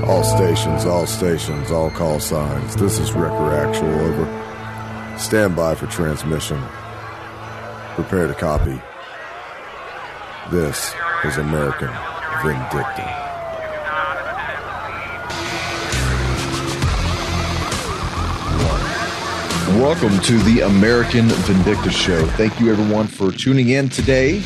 All stations, all call signs. This is Wrecker Actual, over. Stand by for transmission. Prepare to copy. This is American Vindicta. Welcome to the American Vindicta Show. Thank you, everyone, for tuning in today.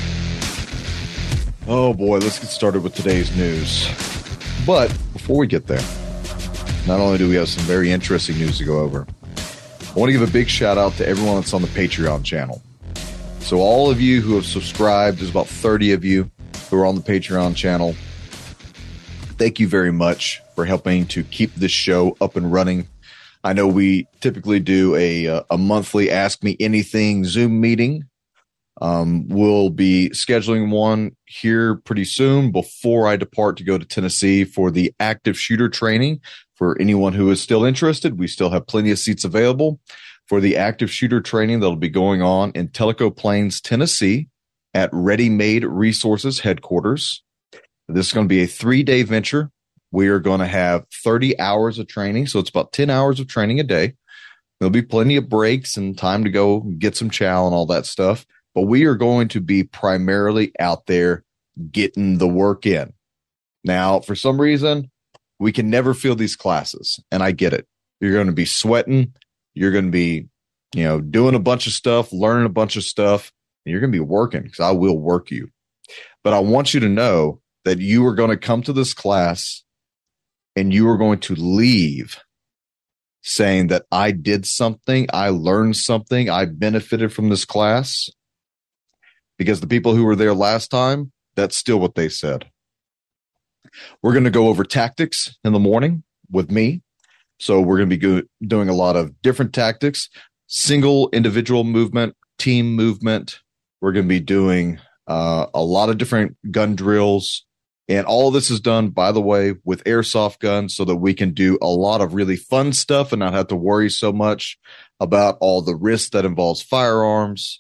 Oh, boy, let's get started with today's news. But before we get there, not only do we have some very interesting news to go over, I want to give a big shout out to everyone that's on the Patreon channel. So all of you who have subscribed, there's about 30 of you who are on the Patreon channel. Thank you very much for helping to keep this show up and running. I know we typically do a monthly Ask Me Anything Zoom meeting. We'll be scheduling one here pretty soon before I depart to go to Tennessee for the active shooter training. For anyone who is still interested, we still have plenty of seats available for the active shooter training that'll be going on in Tellico Plains, Tennessee at Ready Made Resources headquarters. This is going to be a 3-day venture. We are going to have 30 hours of training, so it's about 10 hours of training a day. There'll be plenty of breaks and time to go get some chow and all that stuff. But we are going to be primarily out there getting the work in. Now, for some reason, we can never fill these classes, and I get it. You're going to be sweating. You're going to be, doing a bunch of stuff, learning a bunch of stuff, and you're going to be working because I will work you. But I want you to know that you are going to come to this class and you are going to leave saying that I did something, I learned something, I benefited from this class. Because the people who were there last time, that's still what they said. We're going to go over tactics in the morning with me. So we're going to be doing a lot of different tactics, single individual movement, team movement. We're going to be doing a lot of different gun drills. And all of this is done, by the way, with airsoft guns so that we can do a lot of really fun stuff and not have to worry so much about all the risks that involves firearms.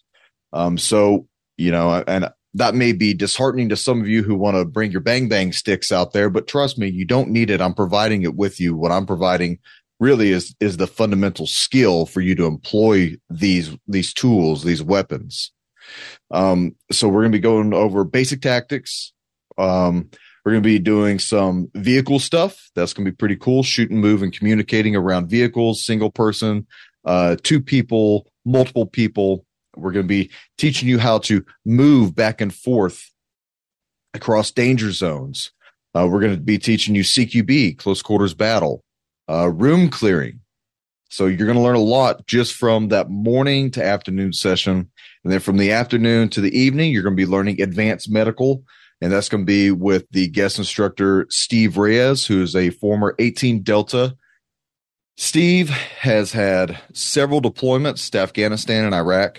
And that may be disheartening to some of you who want to bring your bang bang sticks out there, but trust me, you don't need it. I'm providing it with you. What I'm providing really is the fundamental skill for you to employ these tools, these weapons. So we're going to be going over basic tactics. We're going to be doing some vehicle stuff. That's going to be pretty cool. Shoot and move and communicating around vehicles, single person, 2 people, multiple people. We're going to be teaching you how to move back and forth across danger zones. We're going to be teaching you CQB, close quarters battle, room clearing. So you're going to learn a lot just from that morning to afternoon session. And then from the afternoon to the evening, you're going to be learning advanced medical. And that's going to be with the guest instructor, Steve Reyes, who is a former 18 Delta. Steve has had several deployments to Afghanistan and Iraq.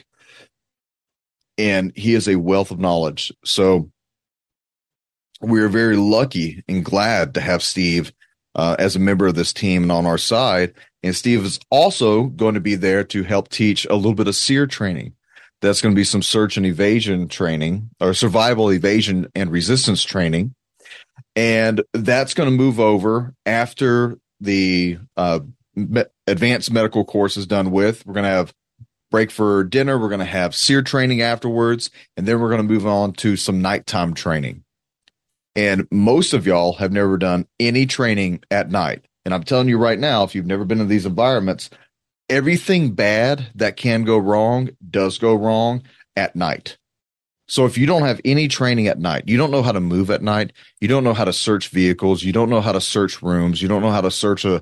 And he is a wealth of knowledge. So we are very lucky and glad to have Steve as a member of this team and on our side. And Steve is also going to be there to help teach a little bit of SERE training. That's going to be some search and evasion training or survival, evasion, and resistance training. And that's going to move over after the advanced medical course is done with. We're going to have break for dinner. We're going to have SERE training afterwards, and then we're going to move on to some nighttime training. And most of y'all have never done any training at night. And I'm telling you right now, if you've never been in these environments, everything bad that can go wrong does go wrong at night. So if you don't have any training at night, you don't know how to move at night, you don't know how to search vehicles, you don't know how to search rooms, you don't know how to search a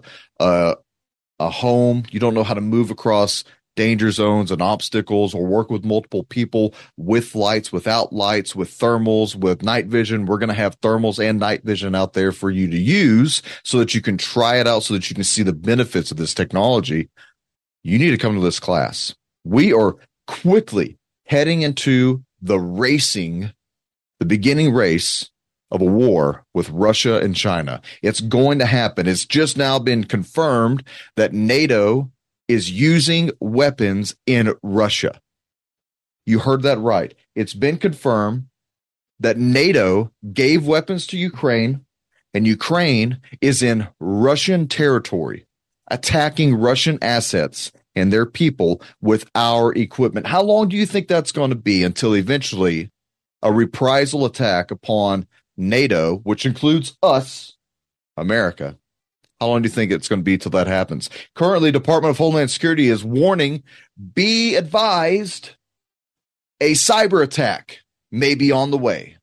home, you don't know how to move across danger zones and obstacles or work with multiple people with lights, without lights, with thermals, with night vision. We're going to have thermals and night vision out there for you to use so that you can try it out, so that you can see the benefits of this technology. You need to come to this class. We are quickly heading into the beginning race of a war with Russia and China. It's going to happen. It's just now been confirmed that NATO is using weapons in Russia. You heard that right. It's been confirmed that NATO gave weapons to Ukraine and Ukraine is in Russian territory, attacking Russian assets and their people with our equipment. How long do you think that's going to be until eventually a reprisal attack upon NATO, which includes us, America? How long do you think it's going to be till that happens? Currently, Department of Homeland Security is warning, be advised, a cyber attack may be on the way.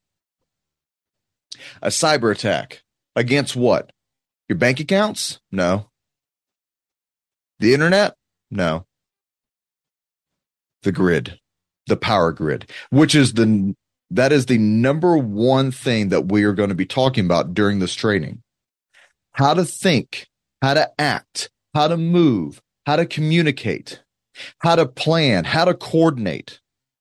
A cyber attack against what? Your bank accounts? No. The internet? No. The grid, the power grid, which is that is the number one thing that we are going to be talking about during this training. How to think, how to act, how to move, how to communicate, how to plan, how to coordinate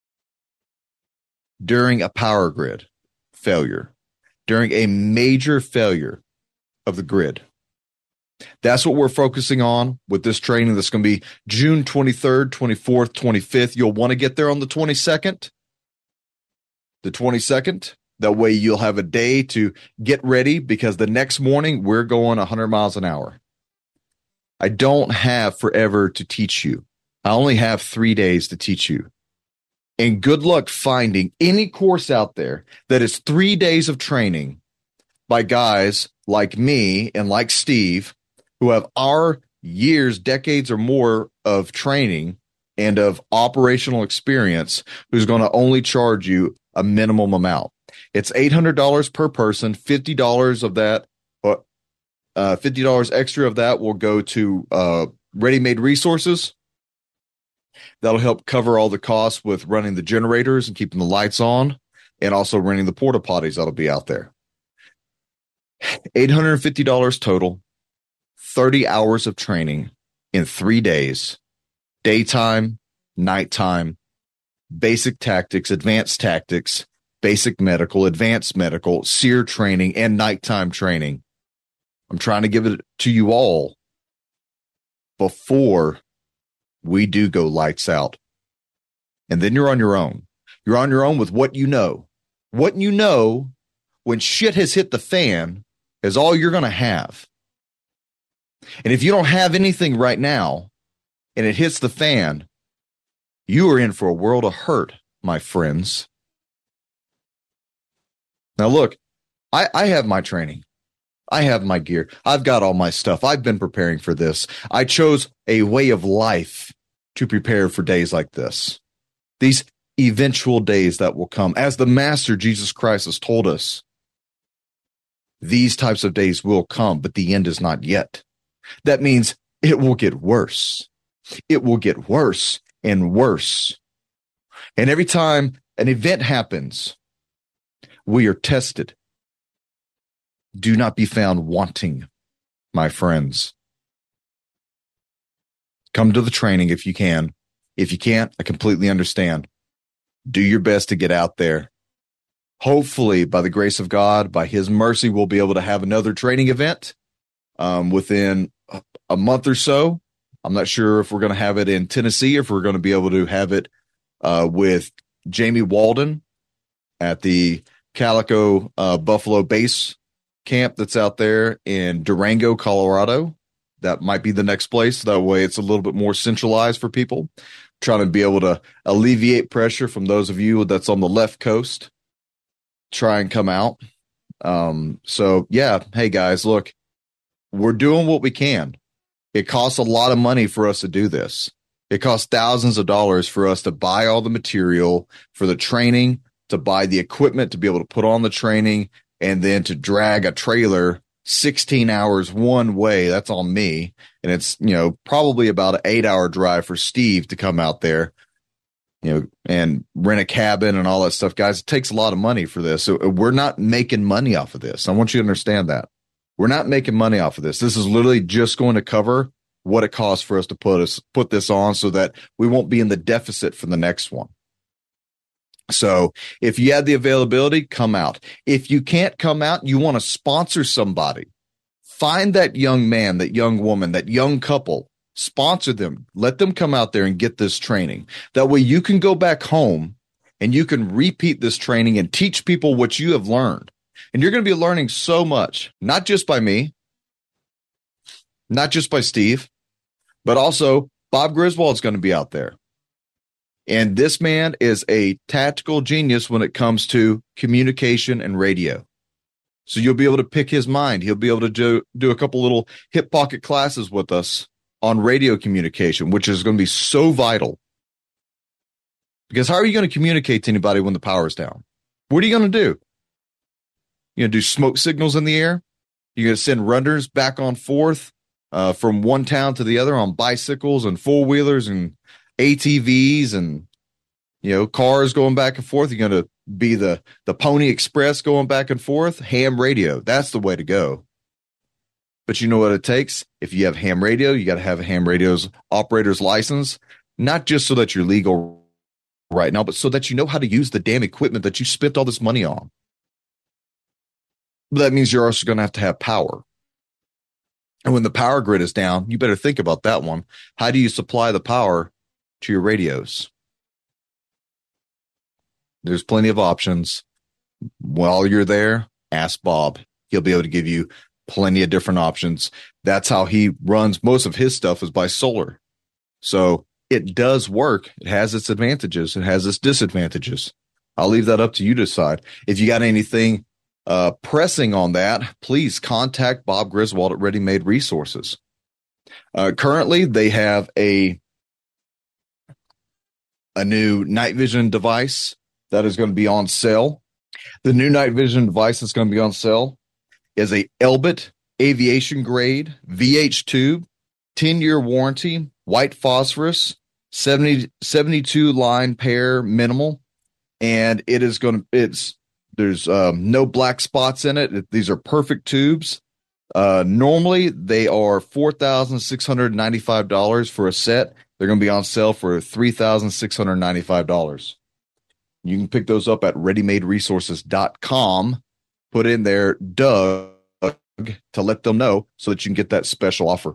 during a power grid failure, during a major failure of the grid. That's what we're focusing on with this training. That's going to be June 23rd, 24th, 25th. You'll want to get there on the 22nd. The 22nd. That way you'll have a day to get ready, because the next morning we're going 100 miles an hour. I don't have forever to teach you. I only have 3 days to teach you. And good luck finding any course out there that is 3 days of training by guys like me and like Steve, who have our years, decades or more of training and of operational experience, who's going to only charge you a minimum amount. It's $800 per person. $50 of that, $50 extra of that will go to ready-made resources. That'll help cover all the costs with running the generators and keeping the lights on, and also renting the porta potties that'll be out there. $850 total, 30 hours of training in 3 days, daytime, nighttime, basic tactics, advanced tactics, basic medical, advanced medical, SEER training, and nighttime training. I'm trying to give it to you all before we do go lights out. And then you're on your own. You're on your own with what you know. What you know when shit has hit the fan is all you're going to have. And if you don't have anything right now and it hits the fan, you are in for a world of hurt, my friends. Now, look, I have my training. I have my gear. I've got all my stuff. I've been preparing for this. I chose a way of life to prepare for days like this. These eventual days that will come. As the Master Jesus Christ has told us, these types of days will come, but the end is not yet. That means it will get worse. It will get worse and worse. And every time an event happens, we are tested. Do not be found wanting, my friends. Come to the training if you can. If you can't, I completely understand. Do your best to get out there. Hopefully, by the grace of God, by His mercy, we'll be able to have another training event within a month or so. I'm not sure if we're going to have it in Tennessee, or if we're going to be able to have it with Jamie Walden at the Calico Buffalo base camp that's out there in Durango, Colorado. That might be the next place. That way it's a little bit more centralized for people. Trying to be able to alleviate pressure from those of you that's on the left coast. Try and come out. So yeah, hey guys, look, we're doing what we can. It costs a lot of money for us to do this. It costs thousands of dollars for us to buy all the material for the training, to buy the equipment to be able to put on the training, and then to drag a trailer 16 hours one way. That's on me. And it's, probably about an 8-hour drive for Steve to come out there, and rent a cabin and all that stuff. Guys, it takes a lot of money for this. So we're not making money off of this. I want you to understand that. We're not making money off of this. This is literally just going to cover what it costs for us to put this on, so that we won't be in the deficit for the next one. So if you have the availability, come out. If you can't come out, you want to sponsor somebody. Find that young man, that young woman, that young couple, sponsor them. Let them come out there and get this training. That way you can go back home and you can repeat this training and teach people what you have learned. And you're going to be learning so much, not just by me, not just by Steve, but also Bob Griswold's going to be out there. And this man is a tactical genius when it comes to communication and radio. So you'll be able to pick his mind. He'll be able to do a couple little hip pocket classes with us on radio communication, which is going to be so vital. Because how are you going to communicate to anybody when the power's down? What are you going to do? You're going to do smoke signals in the air? You're going to send runners back and forth from one town to the other on bicycles and four-wheelers and ATVs and, cars going back and forth? You're going to be the Pony Express going back and forth? Ham radio. That's the way to go. But you know what it takes? If you have ham radio, you got to have a ham radio's operator's license, not just so that you're legal right now, but so that you know how to use the damn equipment that you spent all this money on. But that means you're also going to have power. And when the power grid is down, you better think about that one. How do you supply the power to your radios? There's plenty of options. While you're there, ask Bob. He'll be able to give you plenty of different options. That's how he runs most of his stuff, is by solar. So it does work. It has its advantages. It has its disadvantages. I'll leave that up to you to decide. If you got anything pressing on that, please contact Bob Griswold at Ready Made Resources. Currently, they have a new night vision device that is going to be on sale. The new night vision device that's going to be on sale is a Elbit aviation grade VH tube, 10-year warranty, white phosphorus, 72 line pair minimal, and there's no black spots in it. These are perfect tubes. Normally they are $4,695 for a set. They're going to be on sale for $3,695. You can pick those up at readymaderesources.com. Put in there Doug to let them know so that you can get that special offer.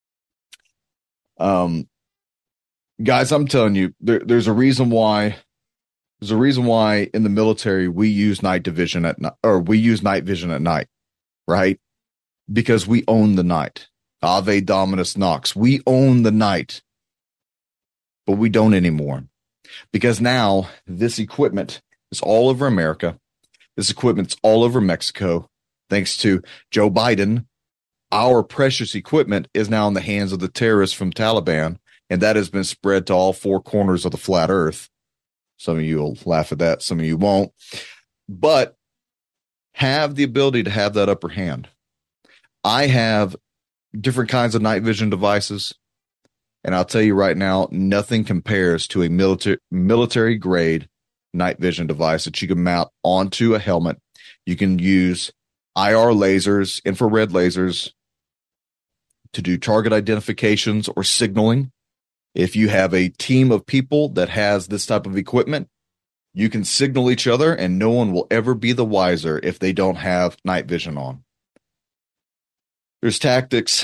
Guys, I'm telling you, there's a reason why in the military we use night vision at night, right? Because we own the night. Ave Dominus Nox. We own the night, but we don't anymore, because now this equipment is all over America. This equipment's all over Mexico. Thanks to Joe Biden, our precious equipment is now in the hands of the terrorists from Taliban, and that has been spread to all four corners of the flat earth. Some of you will laugh at that. Some of you won't. But have the ability to have that upper hand. I have different kinds of night vision devices, and I'll tell you right now, nothing compares to a military grade night vision device that you can mount onto a helmet. You can use IR lasers, infrared lasers, to do target identifications or signaling. If you have a team of people that has this type of equipment, you can signal each other and no one will ever be the wiser if they don't have night vision on. There's tactics,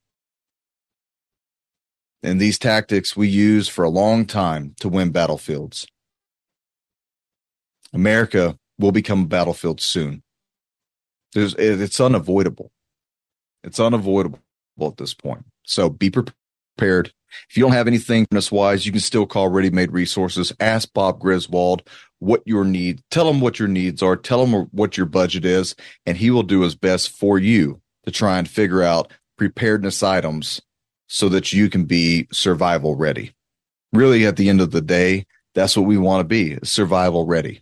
and these tactics we use for a long time to win battlefields. America will become a battlefield soon. It's unavoidable. It's unavoidable at this point. So be prepared. If you don't have anything wise, you can still call Ready Made Resources. Ask Bob Griswold what your need. Tell him what your needs are. Tell him what your budget is, and he will do his best for you to try and figure out preparedness items so that you can be survival ready. Really, at the end of the day, that's what we want to be, survival ready.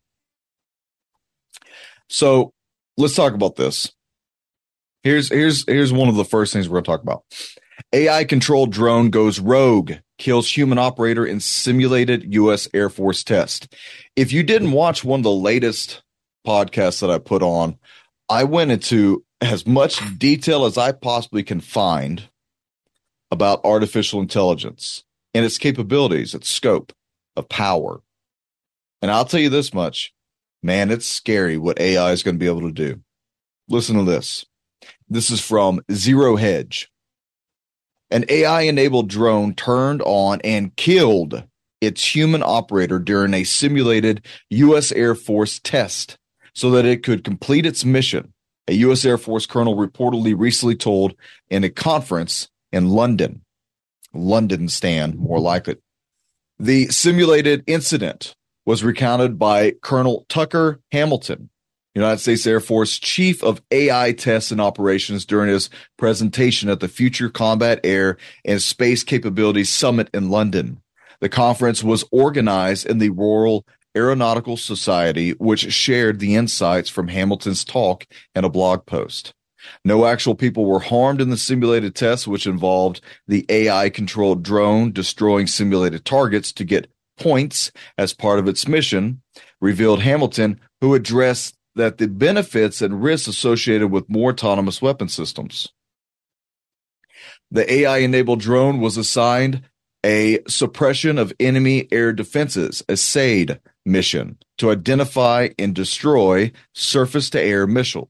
So let's talk about this. Here's one of the first things we're going to talk about. AI-controlled drone goes rogue, kills human operator in simulated U.S. Air Force test. If you didn't watch one of the latest podcasts that I put on, I went into as much detail as I possibly can find about artificial intelligence and its capabilities, its scope of power. And I'll tell you this much, man, it's scary what AI is going to be able to do. Listen to this. This is from Zero Hedge. An AI-enabled drone turned on and killed its human operator during a simulated U.S. Air Force test. so that it could complete its mission, a U.S. Air Force colonel reportedly recently told in a conference in London. London, Stan, more like it. The simulated incident was recounted by Colonel Tucker Hamilton, United States Air Force Chief of AI Tests and Operations, during his presentation at the Future Combat Air and Space Capabilities Summit in London. The conference was organized in the Royal Aeronautical Society, which shared the insights from Hamilton's talk in a blog post. No actual people were harmed in the simulated tests, which involved the AI-controlled drone destroying simulated targets to get points as part of its mission, revealed Hamilton, who addressed that the benefits and risks associated with more autonomous weapon systems. The AI-enabled drone was assigned a suppression of enemy air defenses, a SAID mission, to identify and destroy surface-to-air missiles,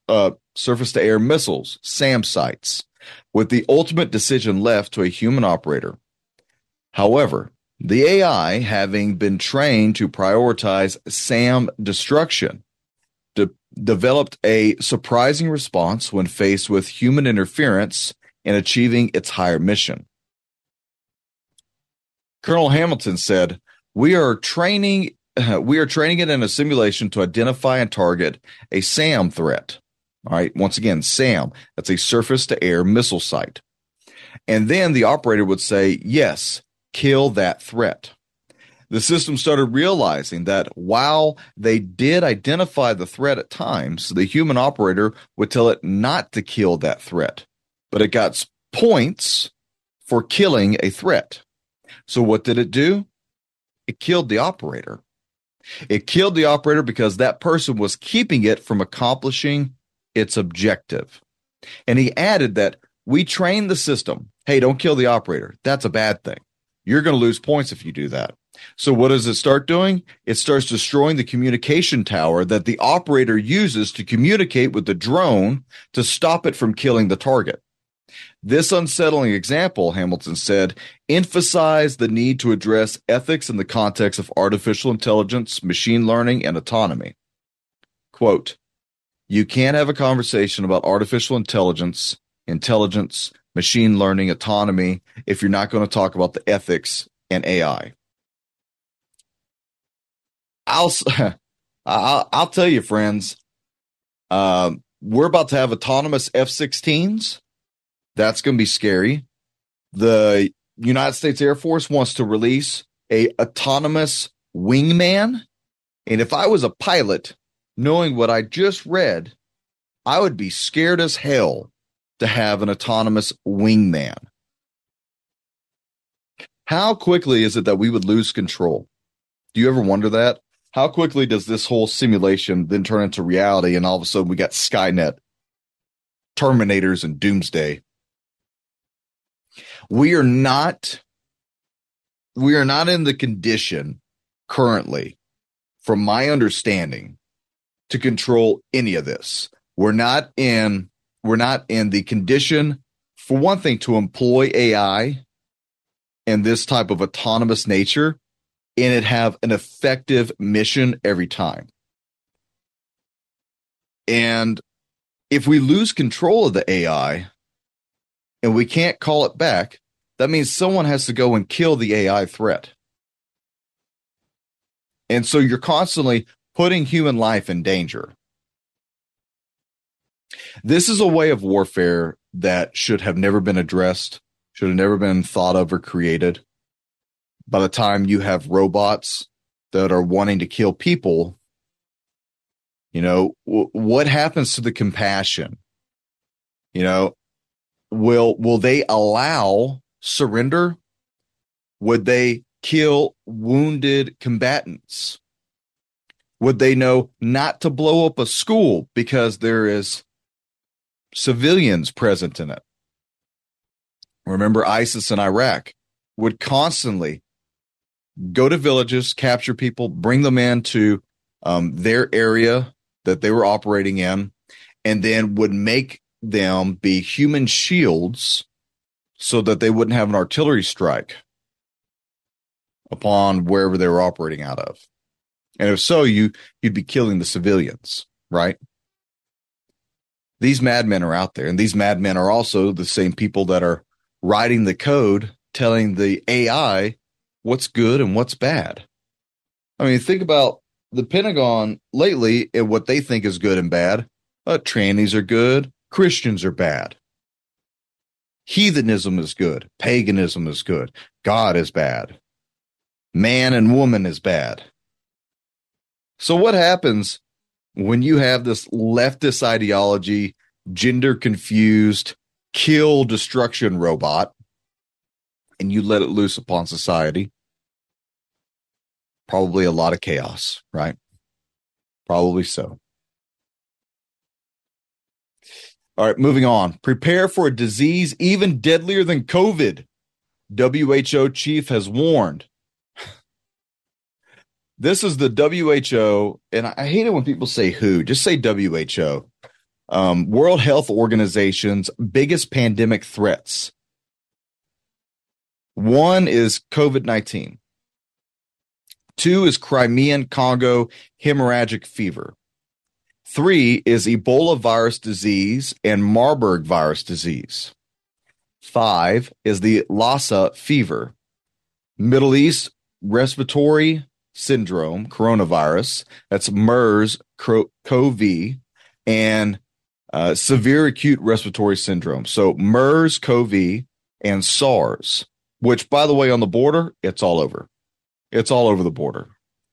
SAM sites, with the ultimate decision left to a human operator. However, the AI, having been trained to prioritize SAM destruction, developed a surprising response when faced with human interference in achieving its higher mission. Colonel Hamilton said, we are training it in a simulation to identify and target a SAM threat. All right. Once again, SAM, that's a surface-to-air missile site. And then the operator would say, yes, kill that threat. The system started realizing that while they did identify the threat at times, the human operator would tell it not to kill that threat, but it got points for killing a threat. So what did it do? It killed the operator. It killed the operator because that person was keeping it from accomplishing its objective. And he added that we train the system. Hey, don't kill the operator. That's a bad thing. You're going to lose points if you do that. So what does it start doing? It starts destroying the communication tower that the operator uses to communicate with the drone to stop it from killing the target. This unsettling example, Hamilton said, emphasized the need to address ethics in the context of artificial intelligence, machine learning, and autonomy. Quote, you can't have a conversation about artificial intelligence, machine learning, autonomy, if you're not going to talk about the ethics and AI. I'll tell you, friends, we're about to have autonomous F-16s. That's going to be scary. The United States Air Force wants to release a autonomous wingman. And if I was a pilot, knowing what I just read, I would be scared as hell to have an autonomous wingman. How quickly is it that we would lose control? Do you ever wonder that? How quickly does this whole simulation then turn into reality, and all of a sudden we got Skynet, Terminators, and Doomsday? We are not in the condition currently, from my understanding, to control any of this. We're not in the condition, for one thing, to employ AI and this type of autonomous nature and it have an effective mission every time. And if we lose control of the AI and we can't call it back, that means someone has to go and kill the AI threat. And so you're constantly putting human life in danger. This is a way of warfare that should have never been addressed, should have never been thought of or created. By the time you have robots that are wanting to kill people, you know, what happens to the compassion? You know, will they allow surrender? Would they kill wounded combatants? Would they know not to blow up a school because there is civilians present in it? Remember, ISIS in Iraq would constantly go to villages, capture people, bring them into their area that they were operating in, and then would make them be human shields so that they wouldn't have an artillery strike upon wherever they were operating out of. And if so, you'd be killing the civilians, right? These madmen are out there, and these madmen are also the same people that are writing the code, telling the AI what's good and what's bad. I mean, think about the Pentagon lately and what they think is good and bad. Trannies are good. Christians are bad. Heathenism is good. Paganism is good. God is bad. Man and woman is bad. So what happens when you have this leftist ideology, gender confused, kill destruction robot, and you let it loose upon society? Probably a lot of chaos, right? Probably so. All right, moving on. Prepare for a disease even deadlier than COVID. WHO chief has warned. This is the WHO, and I hate it when people say WHO. Just say WHO. World Health Organization's biggest pandemic threats. One is COVID-19. Two is Crimean Congo hemorrhagic fever. Three is Ebola virus disease and Marburg virus disease. Five is the Lassa fever. Middle East respiratory syndrome, coronavirus. That's MERS-CoV, and severe acute respiratory syndrome. So MERS-CoV and SARS, which, by the way, on the border, it's all over. It's all over the border.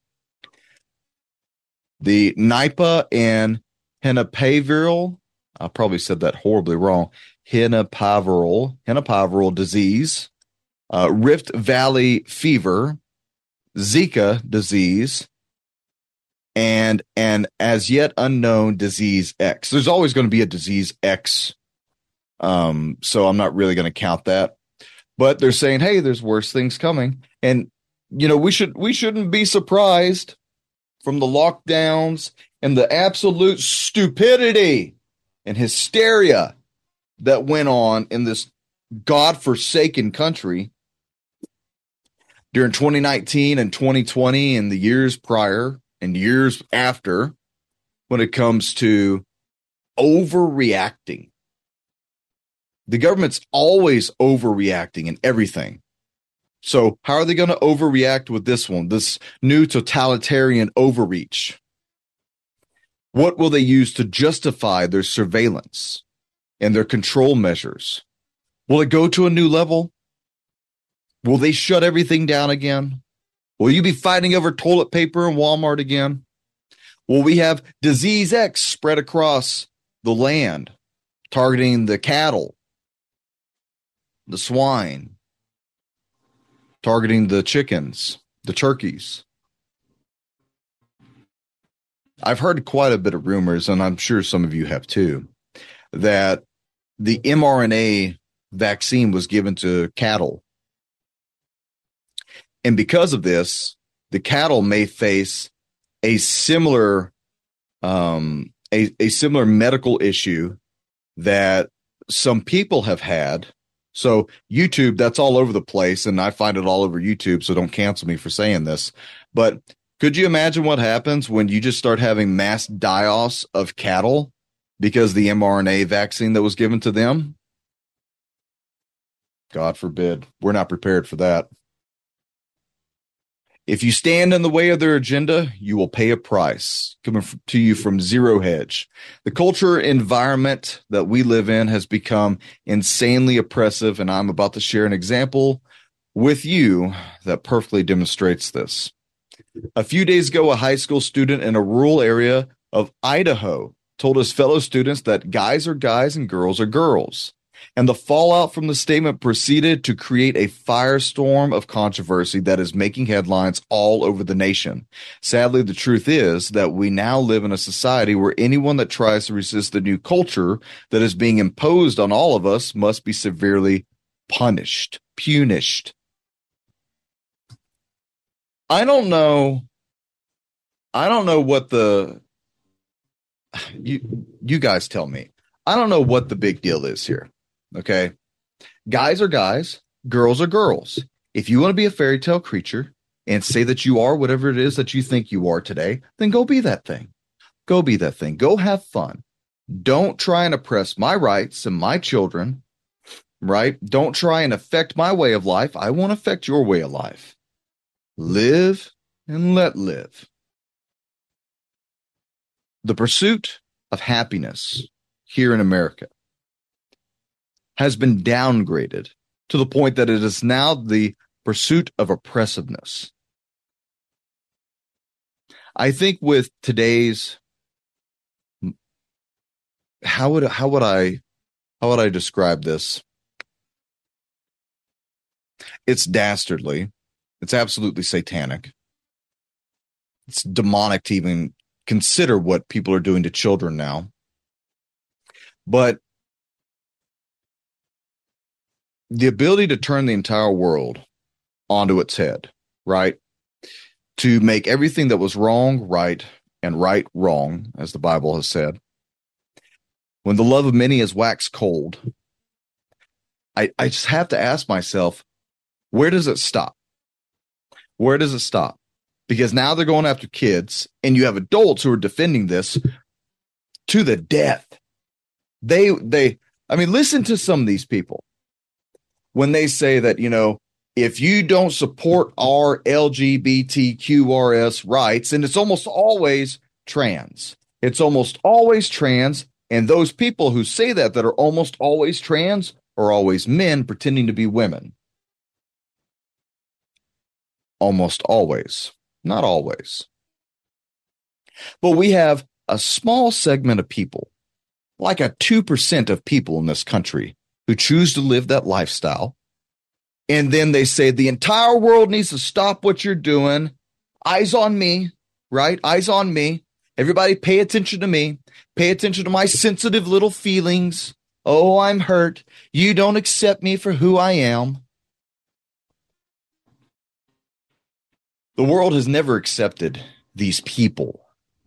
The Nipah and Henopaviral, I probably said that horribly wrong, Henopaviral disease, Rift Valley fever, Zika disease, and an as yet unknown disease X. There's always going to be a disease X, so I'm not really going to count that. But they're saying, hey, there's worse things coming. And, you know, we shouldn't be surprised from the lockdowns and the absolute stupidity and hysteria that went on in this godforsaken country during 2019 and 2020 and the years prior and years after when it comes to overreacting. The government's always overreacting in everything. So how are they going to overreact with this one, this new totalitarian overreach? What will they use to justify their surveillance and their control measures? Will it go to a new level? Will they shut everything down again? Will you be fighting over toilet paper in Walmart again? Will we have disease X spread across the land, targeting the cattle, the swine, targeting the chickens, the turkeys? I've heard quite a bit of rumors, and I'm sure some of you have too, that the mRNA vaccine was given to cattle. And because of this, the cattle may face a similar similar medical issue that some people have had. So YouTube, that's all over the place, and I find it all over YouTube, so don't cancel me for saying this. But could you imagine what happens when you just start having mass die-offs of cattle because the mRNA vaccine that was given to them? God forbid. We're not prepared for that. If you stand in the way of their agenda, you will pay a price. Coming to you from Zero Hedge. The culture environment that we live in has become insanely oppressive, and I'm about to share an example with you that perfectly demonstrates this. A few days ago, a high school student in a rural area of Idaho told his fellow students that guys are guys and girls are girls. And the fallout from the statement proceeded to create a firestorm of controversy that is making headlines all over the nation. Sadly, the truth is that we now live in a society where anyone that tries to resist the new culture that is being imposed on all of us must be severely punished. I don't know what you guys tell me. I don't know what the big deal is here. Okay. Guys are guys, girls are girls. If you want to be a fairy tale creature and say that you are whatever it is that you think you are today, then go be that thing. Go be that thing. Go have fun. Don't try and oppress my rights and my children, right? Don't try and affect my way of life. I won't affect your way of life. Live and let live. The pursuit of happiness here in America has been downgraded to the point that it is now the pursuit of oppressiveness. I think with today's, how would I describe this? It's dastardly. It's absolutely satanic. It's demonic to even consider what people are doing to children now. But the ability to turn the entire world onto its head, right? To make everything that was wrong right and right wrong, as the Bible has said. When the love of many is waxed cold, I just have to ask myself, where does it stop? Where does it stop? Because now they're going after kids, and you have adults who are defending this to the death. I mean, listen to some of these people when they say that, if you don't support our LGBTQRS rights, and it's almost always trans. It's almost always trans. And those people who say that are almost always trans are always men pretending to be women. Almost always. Not always. But we have a small segment of people, like a 2% of people in this country, who choose to live that lifestyle. And then they say the entire world needs to stop what you're doing. Eyes on me, right? Eyes on me. Everybody pay attention to me. Pay attention to my sensitive little feelings. Oh, I'm hurt. You don't accept me for who I am. The world has never accepted these people.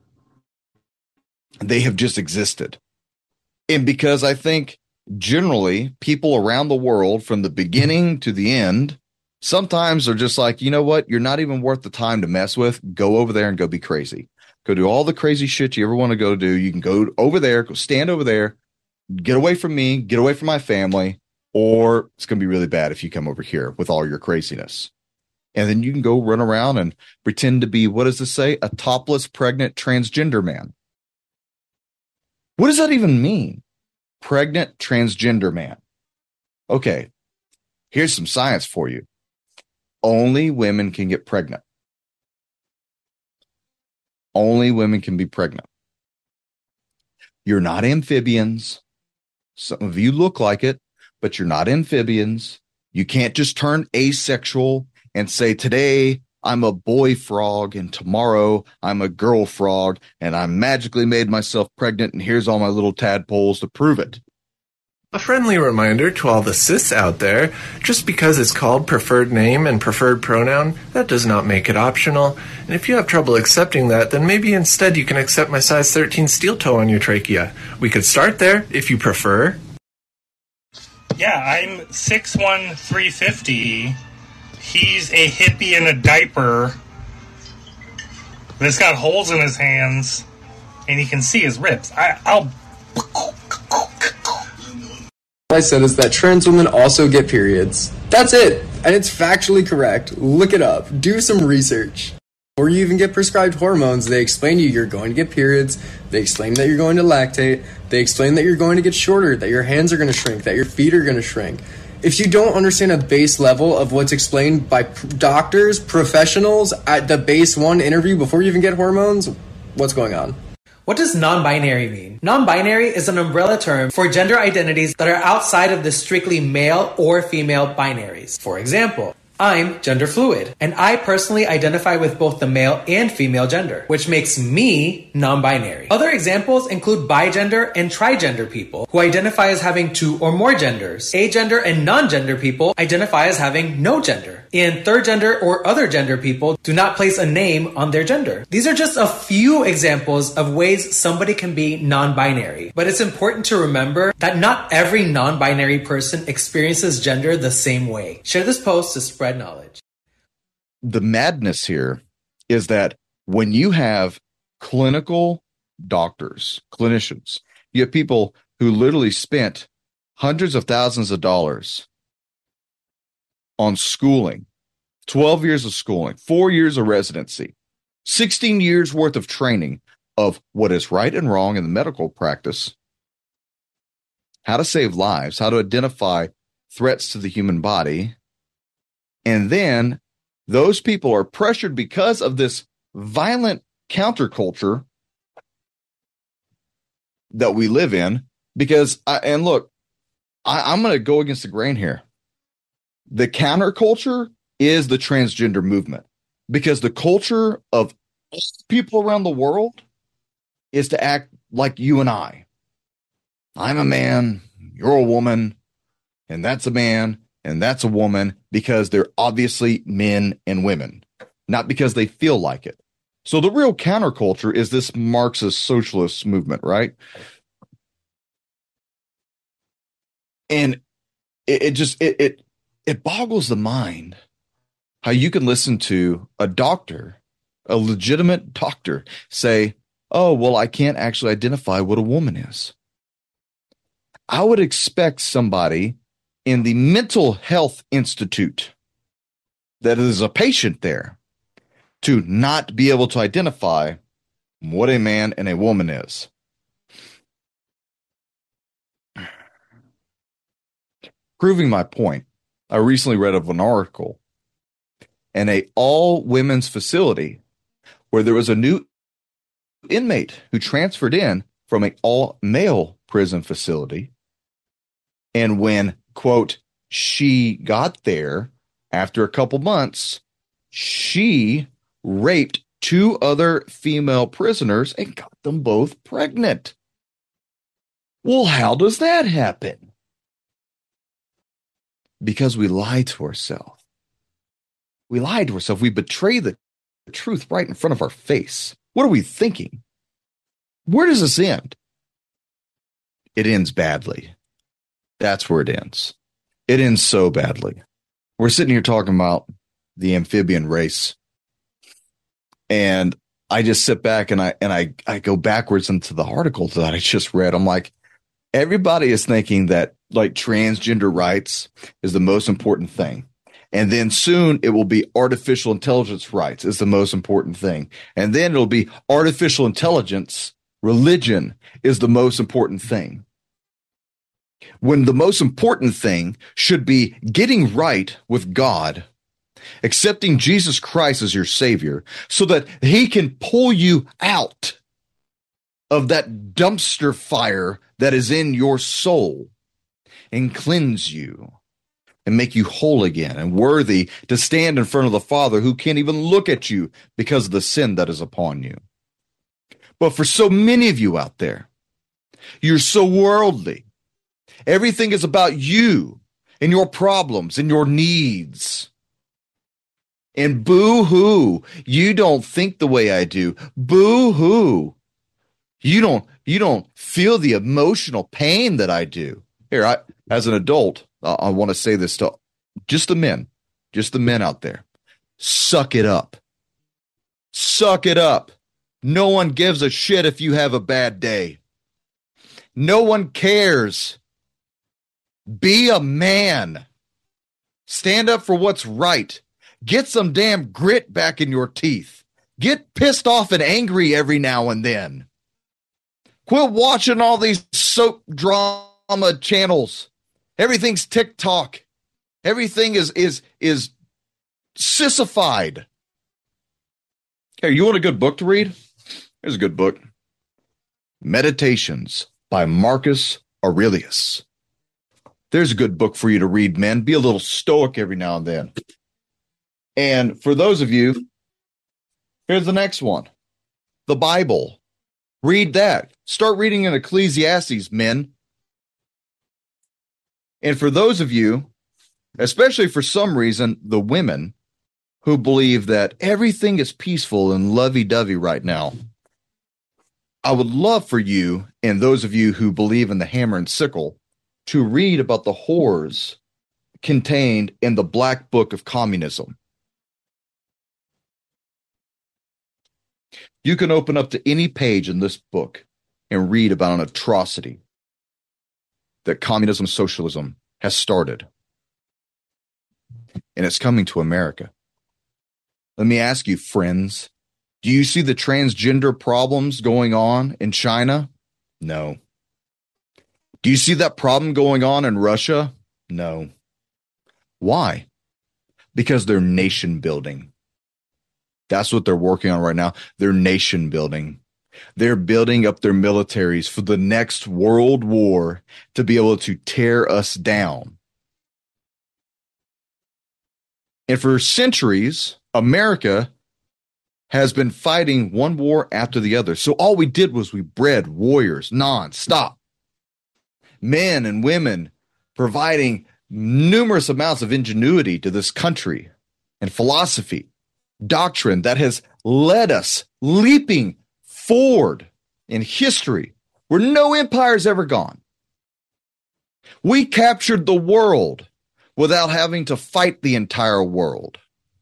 They have just existed. And because I think generally people around the world from the beginning to the end sometimes are just like, you know what? You're not even worth the time to mess with. Go over there and go be crazy. Go do all the crazy shit you ever want to go do. You can go over there, go stand over there, get away from me, get away from my family, or it's going to be really bad if you come over here with all your craziness. And then you can go run around and pretend to be, what does this say? A topless, pregnant, transgender man. What does that even mean? Pregnant, transgender man. Okay, here's some science for you. Only women can get pregnant. Only women can be pregnant. You're not amphibians. Some of you look like it, but you're not amphibians. You can't just turn asexual and say, today I'm a boy frog and tomorrow I'm a girl frog and I magically made myself pregnant and here's all my little tadpoles to prove it. A friendly reminder to all the cis out there, just because it's called preferred name and preferred pronoun, that does not make it optional. And if you have trouble accepting that, then maybe instead you can accept my size 13 steel toe on your trachea. We could start there, if you prefer. Yeah, I'm 6'1", 350. He's a hippie in a diaper that's got holes in his hands, and he can see his ribs. I'll... I said is that trans women also get periods. That's it. And it's factually correct. Look it up. Do some research. Or you even get prescribed hormones. They explain to you you're going to get periods. They explain that you're going to lactate. They explain that you're going to get shorter, that your hands are going to shrink, that your feet are going to shrink. If you don't understand a base level of what's explained by doctors, professionals at the base 1 interview before you even get hormones, what's going on? What does non-binary mean? Non-binary is an umbrella term for gender identities that are outside of the strictly male or female binaries. For example, I'm gender fluid, and I personally identify with both the male and female gender, which makes me non-binary. Other examples include bigender and trigender people, who identify as having 2 or more genders. Agender and non-gender people identify as having no gender. And third gender or other gender people do not place a name on their gender. These are just a few examples of ways somebody can be non-binary. But it's important to remember that not every non-binary person experiences gender the same way. Share this post to spread knowledge. The madness here is that when you have clinical doctors, clinicians. You have people who literally spent hundreds of thousands of dollars on schooling, 12 years of schooling, 4 years of residency, 16 years worth of training of what is right and wrong in the medical practice, how to save lives, how to identify threats to the human body. And then those people are pressured because of this violent counterculture that we live in. Because, I'm going to go against the grain here. The counterculture is the transgender movement, because the culture of people around the world is to act like you and I. I'm a man, you're a woman, and that's a man, and that's a woman, because they're obviously men and women, not because they feel like it. So the real counterculture is this Marxist socialist movement, right? And it boggles the mind how you can listen to a doctor, a legitimate doctor, say, oh, well, I can't actually identify what a woman is. I would expect somebody in the mental health institute that is a patient there to not be able to identify what a man and a woman is. Proving my point, I recently read of an article in an all-women's facility where there was a new inmate who transferred in from an all-male prison facility. And when, quote, she got there after a couple months, she raped 2 other female prisoners and got them both pregnant. Well, how does that happen? Because we lie to ourselves. We lie to ourselves. We betray the truth right in front of our face. What are we thinking? Where does this end? It ends badly. That's where it ends. It ends so badly. We're sitting here talking about the amphibian race. And I just sit back and I go backwards into the article that I just read. I'm like, everybody is thinking that like transgender rights is the most important thing. And then soon it will be artificial intelligence rights is the most important thing. And then it'll be artificial intelligence, religion is the most important thing. When the most important thing should be getting right with God, accepting Jesus Christ as your Savior so that he can pull you out of that dumpster fire that is in your soul and cleanse you and make you whole again and worthy to stand in front of the Father who can't even look at you because of the sin that is upon you. But for so many of you out there, you're so worldly. Everything is about you and your problems and your needs. And boo-hoo, you don't think the way I do. Boo-hoo. You don't feel the emotional pain that I do. Here, as an adult, I want to say this to just the men out there. Suck it up. Suck it up. No one gives a shit if you have a bad day. No one cares. Be a man. Stand up for what's right. Get some damn grit back in your teeth. Get pissed off and angry every now and then. Quit watching all these soap drama channels. Everything's TikTok. Everything is sissified. Hey, you want a good book to read? Here's a good book. Meditations by Marcus Aurelius. There's a good book for you to read, men. Be a little stoic every now and then. And for those of you, here's the next one. The Bible. Read that. Start reading in Ecclesiastes, men. And for those of you, especially for some reason, the women who believe that everything is peaceful and lovey-dovey right now, I would love for you, and those of you who believe in the hammer and sickle, to read about the horrors contained in the Black Book of Communism. You can open up to any page in this book and read about an atrocity that communism, socialism has started. And it's coming to America. Let me ask you, friends, do you see the transgender problems going on in China? No. Do you see that problem going on in Russia? No. Why? Because they're nation building. That's what they're working on right now. They're nation building. They're building up their militaries for the next world war to be able to tear us down. And for centuries, America has been fighting one war after the other. So all we did was we bred warriors nonstop. Men and women providing numerous amounts of ingenuity to this country and philosophy, doctrine that has led us leaping forward in history where no empire's ever gone. We captured the world without having to fight the entire world.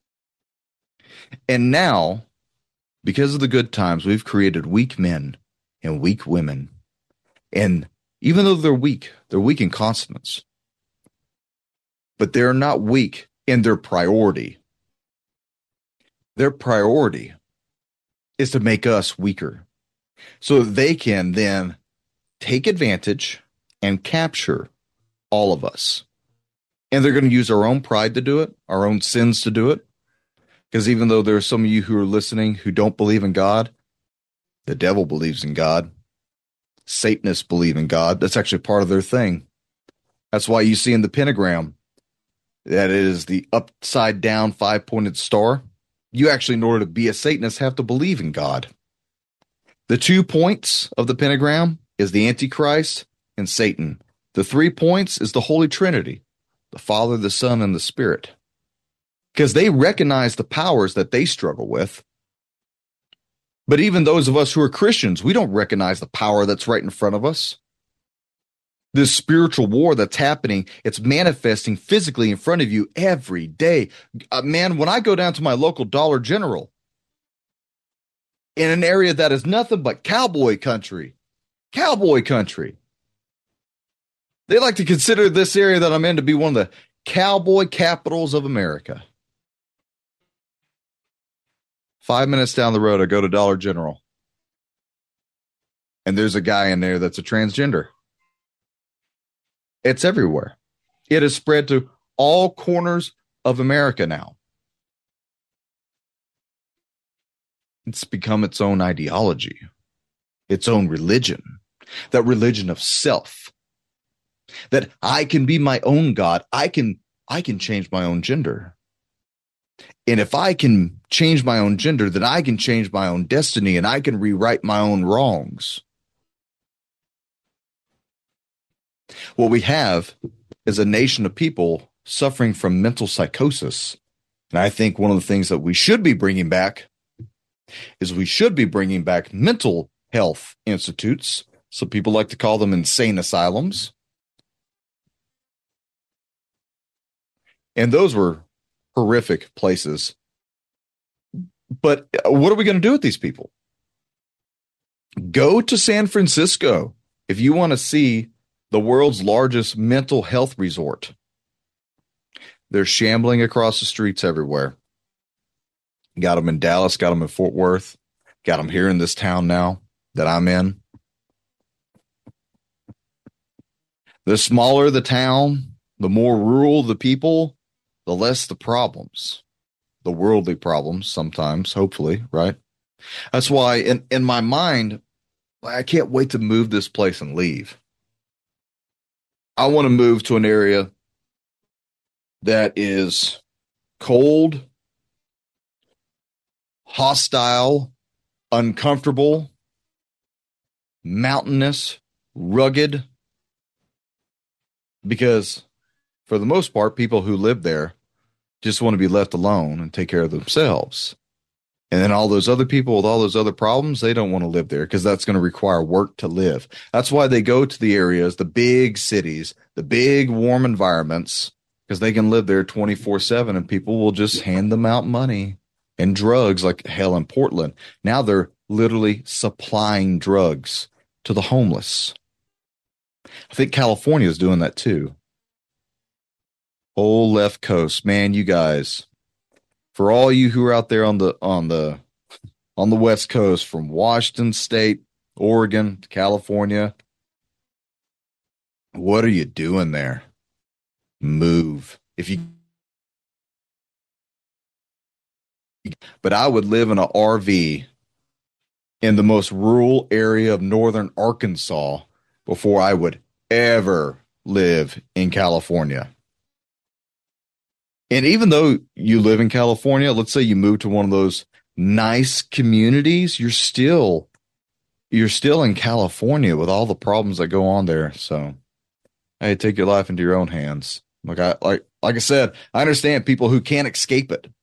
And now, because of the good times, we've created weak men and weak women. And even though they're weak in consonants. But they're not weak in their priority. Their priority is to make us weaker so that they can then take advantage and capture all of us. And they're going to use our own pride to do it, our own sins to do it. Because even though there are some of you who are listening who don't believe in God, the devil believes in God. Satanists believe in God. That's actually part of their thing. That's why you see in the pentagram that it is the upside down 5-pointed star. You actually, in order to be a Satanist, have to believe in God. The 2 points of the pentagram is the Antichrist and Satan. The 3 points is the Holy Trinity, the Father, the Son, and the Spirit. Because they recognize the powers that they struggle with. But even those of us who are Christians, we don't recognize the power that's right in front of us. This spiritual war that's happening, it's manifesting physically in front of you every day. Man, when I go down to my local Dollar General, in an area that is nothing but cowboy country, they like to consider this area that I'm in to be one of the cowboy capitals of America. 5 minutes down the road, I go to Dollar General. And there's a guy in there that's a transgender. It's everywhere. It has spread to all corners of America now. It's become its own ideology, its own religion, that religion of self. That I can be my own God. I can change my own gender. And if I can change my own gender, then I can change my own destiny and I can rewrite my own wrongs. What we have is a nation of people suffering from mental psychosis. And I think one of the things that we should be bringing back is we should be bringing back mental health institutes. Some people like to call them insane asylums. And those were horrific places. But what are we going to do with these people? Go to San Francisco if you want to see the world's largest mental health resort. They're shambling across the streets everywhere. Got them in Dallas, got them in Fort Worth, got them here in this town now that I'm in. The smaller the town, the more rural the people, the less the problems, the worldly problems sometimes, hopefully, right? That's why in my mind, I can't wait to move this place and leave. I want to move to an area that is cold, hostile, uncomfortable, mountainous, rugged, because for the most part, people who live there just want to be left alone and take care of themselves. And then all those other people with all those other problems, they don't want to live there because that's going to require work to live. That's why they go to the areas, the big cities, the big warm environments, because they can live there 24/7 and people will just hand them out money and drugs like hell in Portland. Now they're literally supplying drugs to the homeless. I think California is doing that too. Whole left coast, man, you guys. For all you who are out there on the West Coast, from Washington State, Oregon, to California, what are you doing there? Move. But I would live in an RV in the most rural area of northern Arkansas before I would ever live in California. And even though you live in California, let's say you move to one of those nice communities, you're still in California with all the problems that go on there. So, hey, take your life into your own hands. Like I said, I understand people who can't escape it.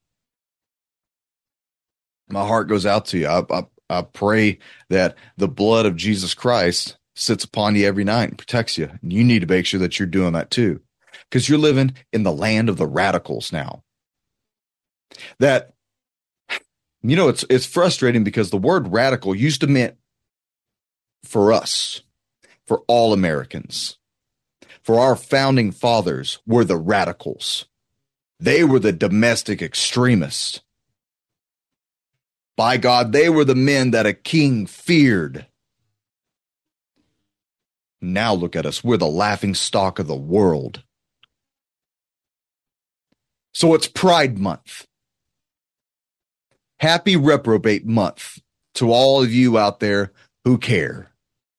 My heart goes out to you. I pray that the blood of Jesus Christ sits upon you every night and protects you. And you need to make sure that you're doing that too, because you're living in the land of the radicals now. That, it's frustrating because the word radical used to mean for us, for all Americans, for our founding fathers were the radicals. They were the domestic extremists. By God, they were the men that a king feared. Now look at us. We're the laughing stock of the world. So it's Pride Month. Happy Reprobate Month to all of you out there who care.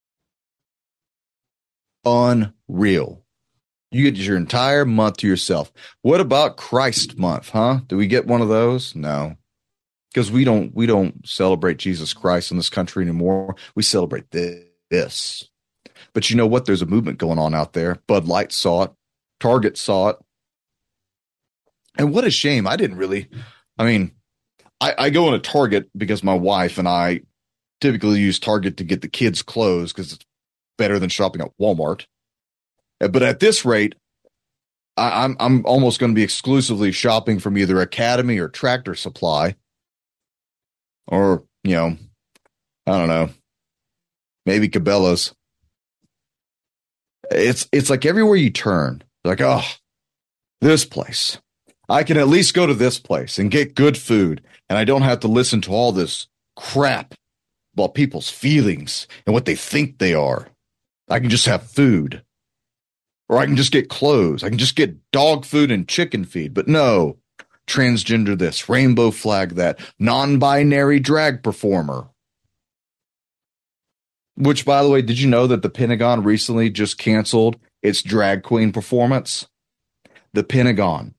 Unreal. You get your entire month to yourself. What about Christ Month, huh? Do we get one of those? No. Because we don't celebrate Jesus Christ in this country anymore. We celebrate this. But you know what? There's a movement going on out there. Bud Light saw it. Target saw it. And what a shame. I go into Target because my wife and I typically use Target to get the kids' clothes because it's better than shopping at Walmart. But at this rate, I'm almost going to be exclusively shopping from either Academy or Tractor Supply. Or, I don't know, maybe Cabela's. It's like everywhere you turn, like, oh, this place. I can at least go to this place and get good food, and I don't have to listen to all this crap about people's feelings and what they think they are. I can just have food. Or I can just get clothes. I can just get dog food and chicken feed. But no. Transgender this, rainbow flag that, non-binary drag performer. Which, by the way, did you know that the Pentagon recently just canceled its drag queen performance? The Pentagon.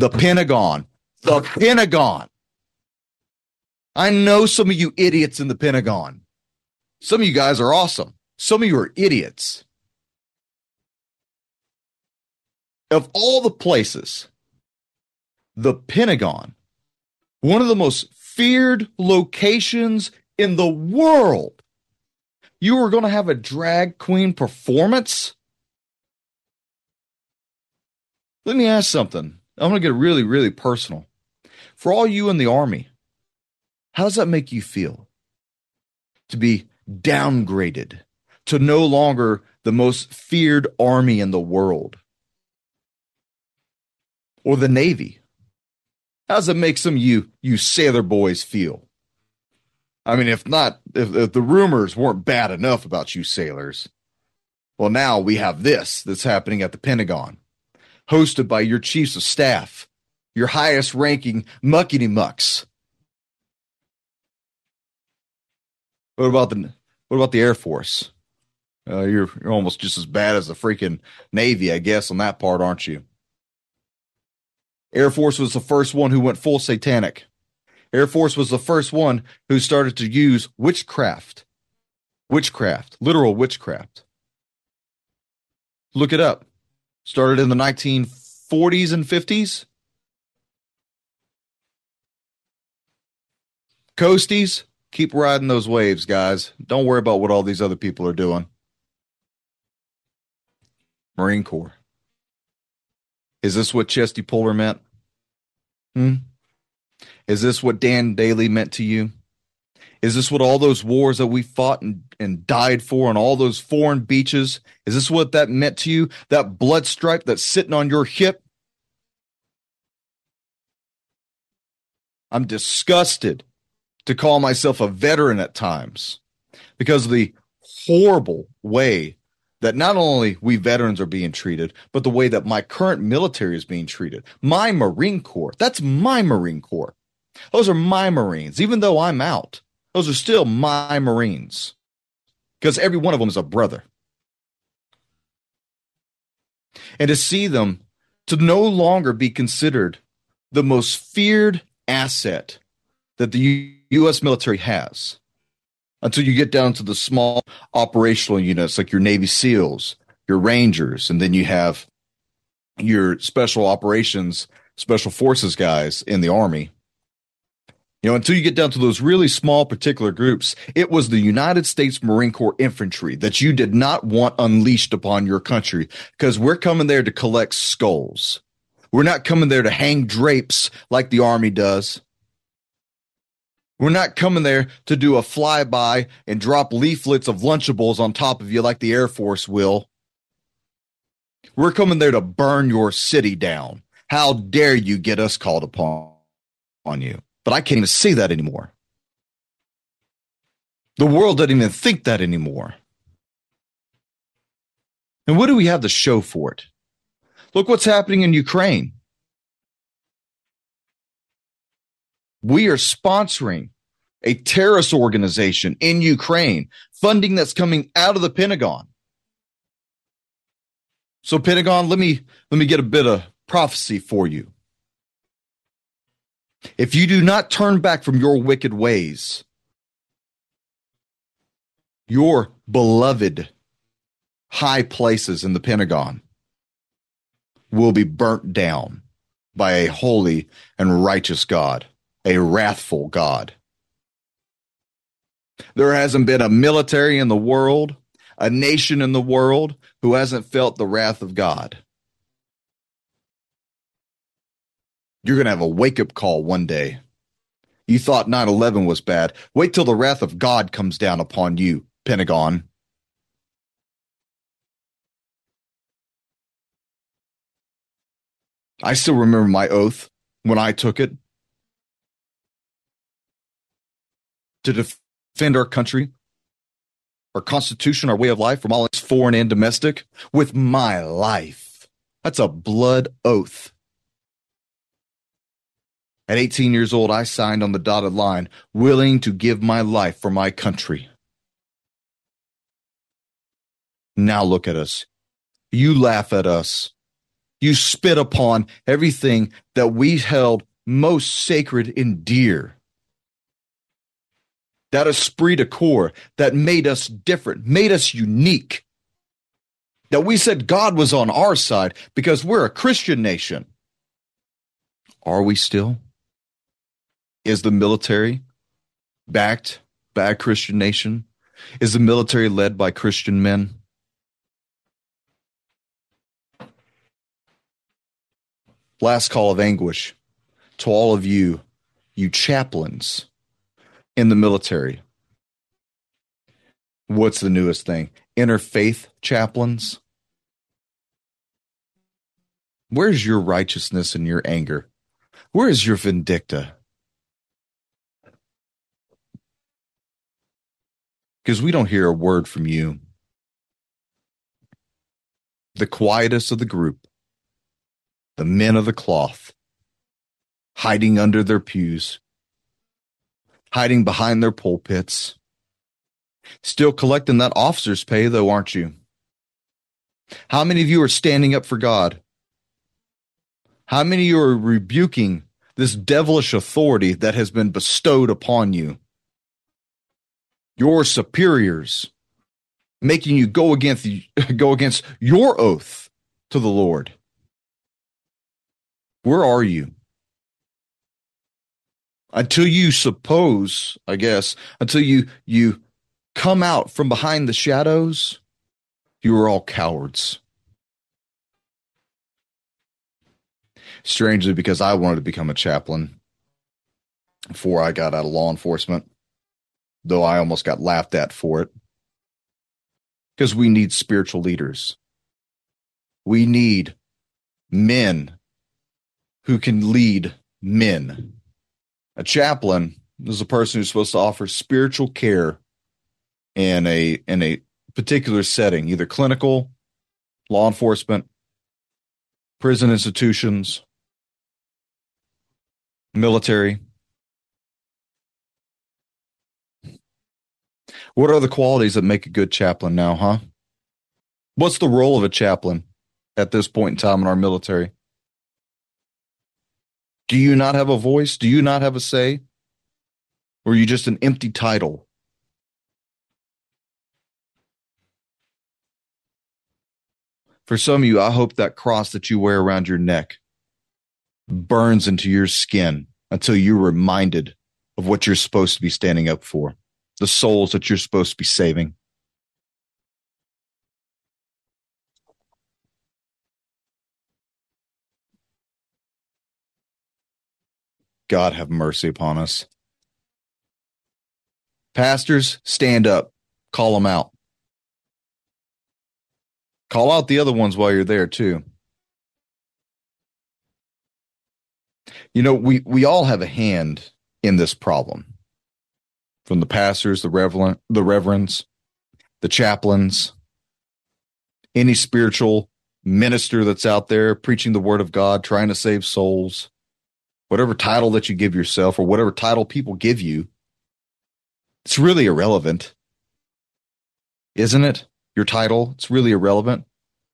I know some of you idiots in the Pentagon. Some of you guys are awesome. Some of you are idiots. Of all the places, the Pentagon, one of the most feared locations in the world, you were going to have a drag queen performance? Let me ask something. I'm going to get really, really personal. For all you in the Army, how does that make you feel? To be downgraded, to no longer the most feared army in the world? Or the Navy? How does it make some of you sailor boys feel? I mean, if the rumors weren't bad enough about you sailors, well, now we have this that's happening at the Pentagon, hosted by your chiefs of staff, your highest ranking muckety mucks. What about the Air Force? You're almost just as bad as the freaking Navy, I guess, on that part, aren't you? Air Force was the first one who went full satanic. Air Force was the first one who started to use witchcraft. Literal witchcraft. Look it up. Started in the 1940s and 50s. Coasties, keep riding those waves, guys. Don't worry about what all these other people are doing. Marine Corps. Is this what Chesty Puller meant? Is this what Dan Daly meant to you? Is this what all those wars that we fought and died for on all those foreign beaches, is this what that meant to you? That blood stripe that's sitting on your hip? I'm disgusted to call myself a veteran at times because of the horrible way that not only we veterans are being treated, but the way that my current military is being treated. My Marine Corps, that's my Marine Corps. Those are my Marines. Even though I'm out, those are still my Marines because every one of them is a brother. And to see them to no longer be considered the most feared asset that the U.S. military has, until you get down to the small operational units like your Navy SEALs, your Rangers, and then you have your special operations, special forces guys in the Army. You know, until you get down to those really small particular groups, it was the United States Marine Corps infantry that you did not want unleashed upon your country, because we're coming there to collect skulls. We're not coming there to hang drapes like the Army does. We're not coming there to do a flyby and drop leaflets of Lunchables on top of you like the Air Force will. We're coming there to burn your city down. How dare you get us called upon on you? But I can't even see that anymore. The world doesn't even think that anymore. And what do we have to show for it? Look what's happening in Ukraine. We are sponsoring a terrorist organization in Ukraine, funding that's coming out of the Pentagon. So Pentagon, let me get a bit of prophecy for you. If you do not turn back from your wicked ways, your beloved high places in the Pentagon will be burnt down by a holy and righteous God, a wrathful God. There hasn't been a military in the world, a nation in the world who hasn't felt the wrath of God. You're going to have a wake-up call one day. You thought 9/11 was bad. Wait till the wrath of God comes down upon you, Pentagon. I still remember my oath when I took it to defend our country, our Constitution, our way of life from all its foreign and domestic with my life. That's a blood oath. At 18 years old, I signed on the dotted line, willing to give my life for my country. Now look at us. You laugh at us. You spit upon everything that we held most sacred and dear. That esprit de corps that made us different, made us unique. That we said God was on our side because we're a Christian nation. Are we still? Is the military backed by a Christian nation? Is the military led by Christian men? Last call of anguish to all of you, you chaplains in the military. What's the newest thing? Interfaith chaplains? Where's your righteousness and your anger? Where is your vindicta? Because we don't hear a word from you. The quietest of the group, the men of the cloth, hiding under their pews, hiding behind their pulpits, still collecting that officer's pay, though, aren't you? How many of you are standing up for God? How many of you are rebuking this devilish authority that has been bestowed upon you? Your superiors making you go against your oath to the Lord. Where are you? Until you suppose, I guess, until you come out from behind the shadows, you are all cowards. Strangely, because I wanted to become a chaplain before I got out of law enforcement. though I almost got laughed at for it. Because we need spiritual leaders. We need men who can lead men. A chaplain is a person who's supposed to offer spiritual care in a particular setting, either clinical, law enforcement, prison institutions, military. What are the qualities that make a good chaplain now, huh? What's the role of a chaplain at this point in time in our military? Do you not have a voice? Do you not have a say? Or are you just an empty title? For some of you, I hope that cross that you wear around your neck burns into your skin until you're reminded of what you're supposed to be standing up for, the souls that you're supposed to be saving. God have mercy upon us. Pastors, stand up. Call them out. Call out the other ones while you're there, too. You know, we all have a hand in this problem. From the pastors, the reverends, the chaplains, any spiritual minister that's out there preaching the word of God, trying to save souls, whatever title that you give yourself or whatever title people give you, it's really irrelevant. Isn't it? Your title, it's really irrelevant.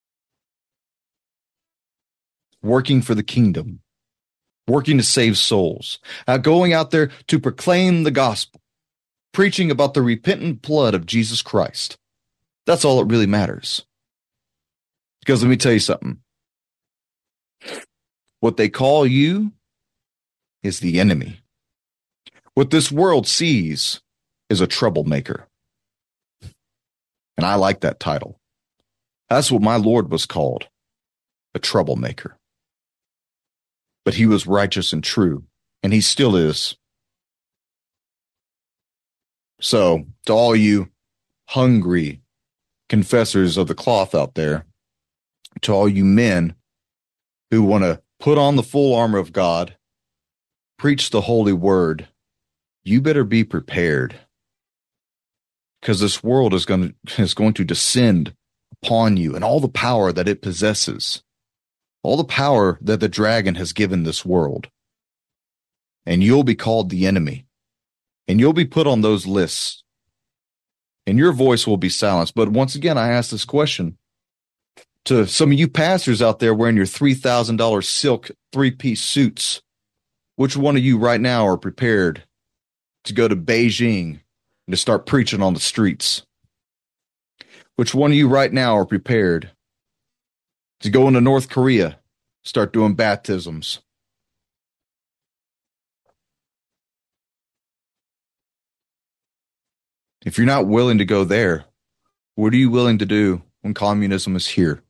Working for the kingdom, working to save souls, going out there to proclaim the gospel, preaching about the repentant blood of Jesus Christ. That's all that really matters. Because let me tell you something. What they call you is the enemy. What this world sees is a troublemaker. And I like that title. That's what my Lord was called, a troublemaker. But he was righteous and true, and he still is. So, to all you hungry confessors of the cloth out there, to all you men who want to put on the full armor of God, preach the holy word, you better be prepared. Because this world is going to descend upon you and all the power that it possesses, all the power that the dragon has given this world. And you'll be called the enemy. And you'll be put on those lists. And your voice will be silenced. But once again, I ask this question to some of you pastors out there wearing your $3,000 silk three-piece suits. Which one of you right now are prepared to go to Beijing and to start preaching on the streets? Which one of you right now are prepared to go into North Korea, start doing baptisms? If you're not willing to go there, what are you willing to do when communism is here?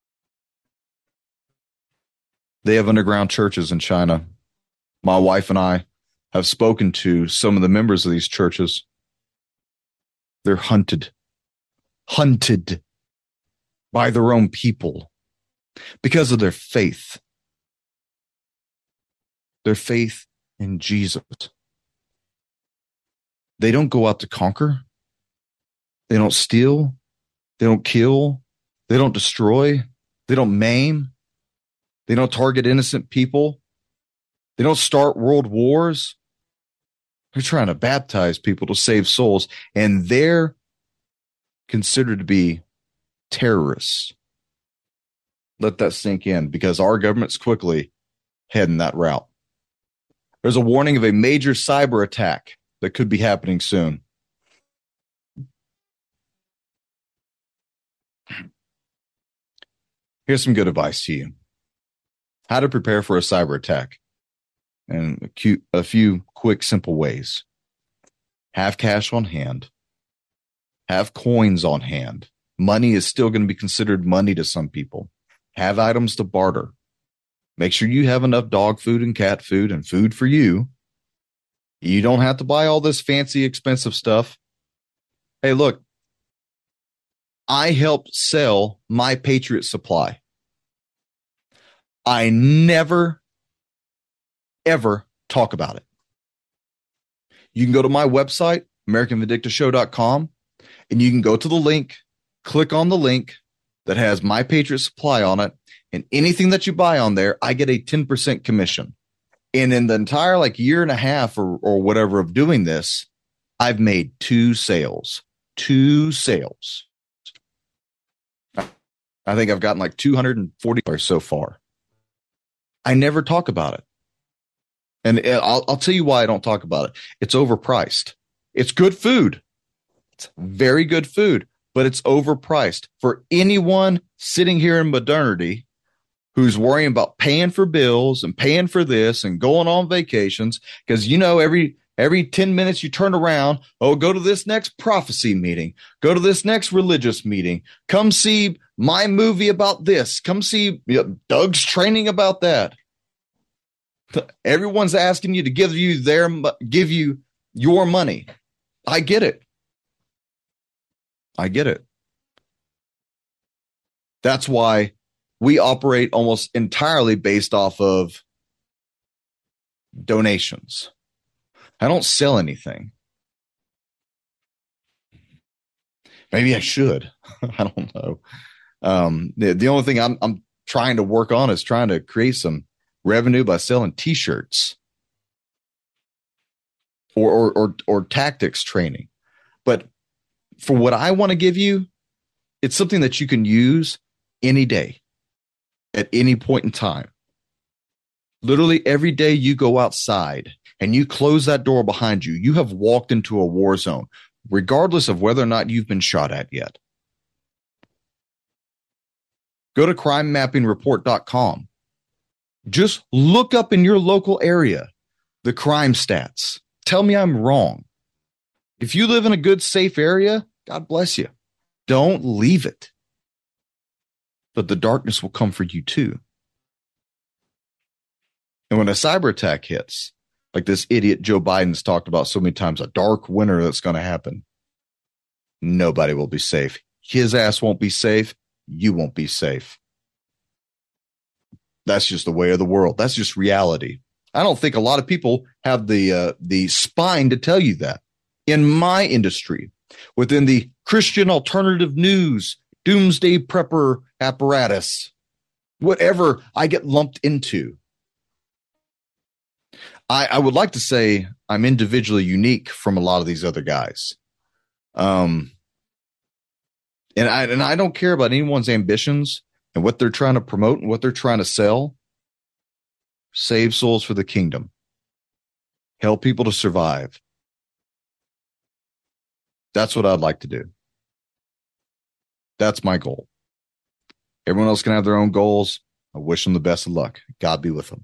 They have underground churches in China. My wife and I have spoken to some of the members of these churches. They're hunted by their own people because of their faith in Jesus. They don't go out to conquer. They don't steal. They don't kill. They don't destroy. They don't maim. They don't target innocent people. They don't start world wars. They're trying to baptize people to save souls, and they're considered to be terrorists. Let that sink in, because our government's quickly heading that route. There's a warning of a major cyber attack that could be happening soon. Here's some good advice to you. How to prepare for a cyber attack. And a few quick, simple ways. Have cash on hand. Have coins on hand. Money is still going to be considered money to some people. Have items to barter. Make sure you have enough dog food and cat food and food for you You don't have to buy all this fancy, expensive stuff. Hey, look, I helped sell My Patriot Supply. I never, ever talk about it. You can go to my website, AmericanVindictaShow.com, and you can go to the link, click on the link that has My Patriot Supply on it, and anything that you buy on there, I get a 10% commission. And in the entire year and a half or whatever of doing this, I've made 2 sales. 2 sales. I think I've gotten $240 so far. I never talk about it. And I'll tell you why I don't talk about it. It's overpriced. It's good food. It's very good food, but it's overpriced. For anyone sitting here in modernity who's worrying about paying for bills and paying for this and going on vacations, because every 10 minutes you turn around, go to this next prophecy meeting, go to this next religious meeting, come see my movie about this, come see Doug's training about that. Everyone's asking you to give you your money. I get it. That's why we operate almost entirely based off of donations. I don't sell anything. Maybe I should. I don't know. The only thing I'm trying to work on is trying to create some revenue by selling T-shirts or tactics training. But for what I want to give you, it's something that you can use any day, at any point in time. Literally every day you go outside and you close that door behind you, you have walked into a war zone, regardless of whether or not you've been shot at yet. Go to crimemappingreport.com. Just look up in your local area the crime stats. Tell me I'm wrong. If you live in a good, safe area, God bless you. Don't leave it. But the darkness will come for you too. And when a cyber attack hits, like this idiot Joe Biden's talked about so many times, a dark winter that's going to happen, nobody will be safe. His ass won't be safe. You won't be safe. That's just the way of the world. That's just reality. I don't think a lot of people have the spine to tell you that. In my industry, within the Christian alternative news, doomsday prepper apparatus, whatever I get lumped into, I would like to say I'm individually unique from a lot of these other guys. And I don't care about anyone's ambitions and what they're trying to promote and what they're trying to sell. Save souls for the kingdom. Help people to survive. That's what I'd like to do. That's my goal. Everyone else can have their own goals. I wish them the best of luck. God be with them.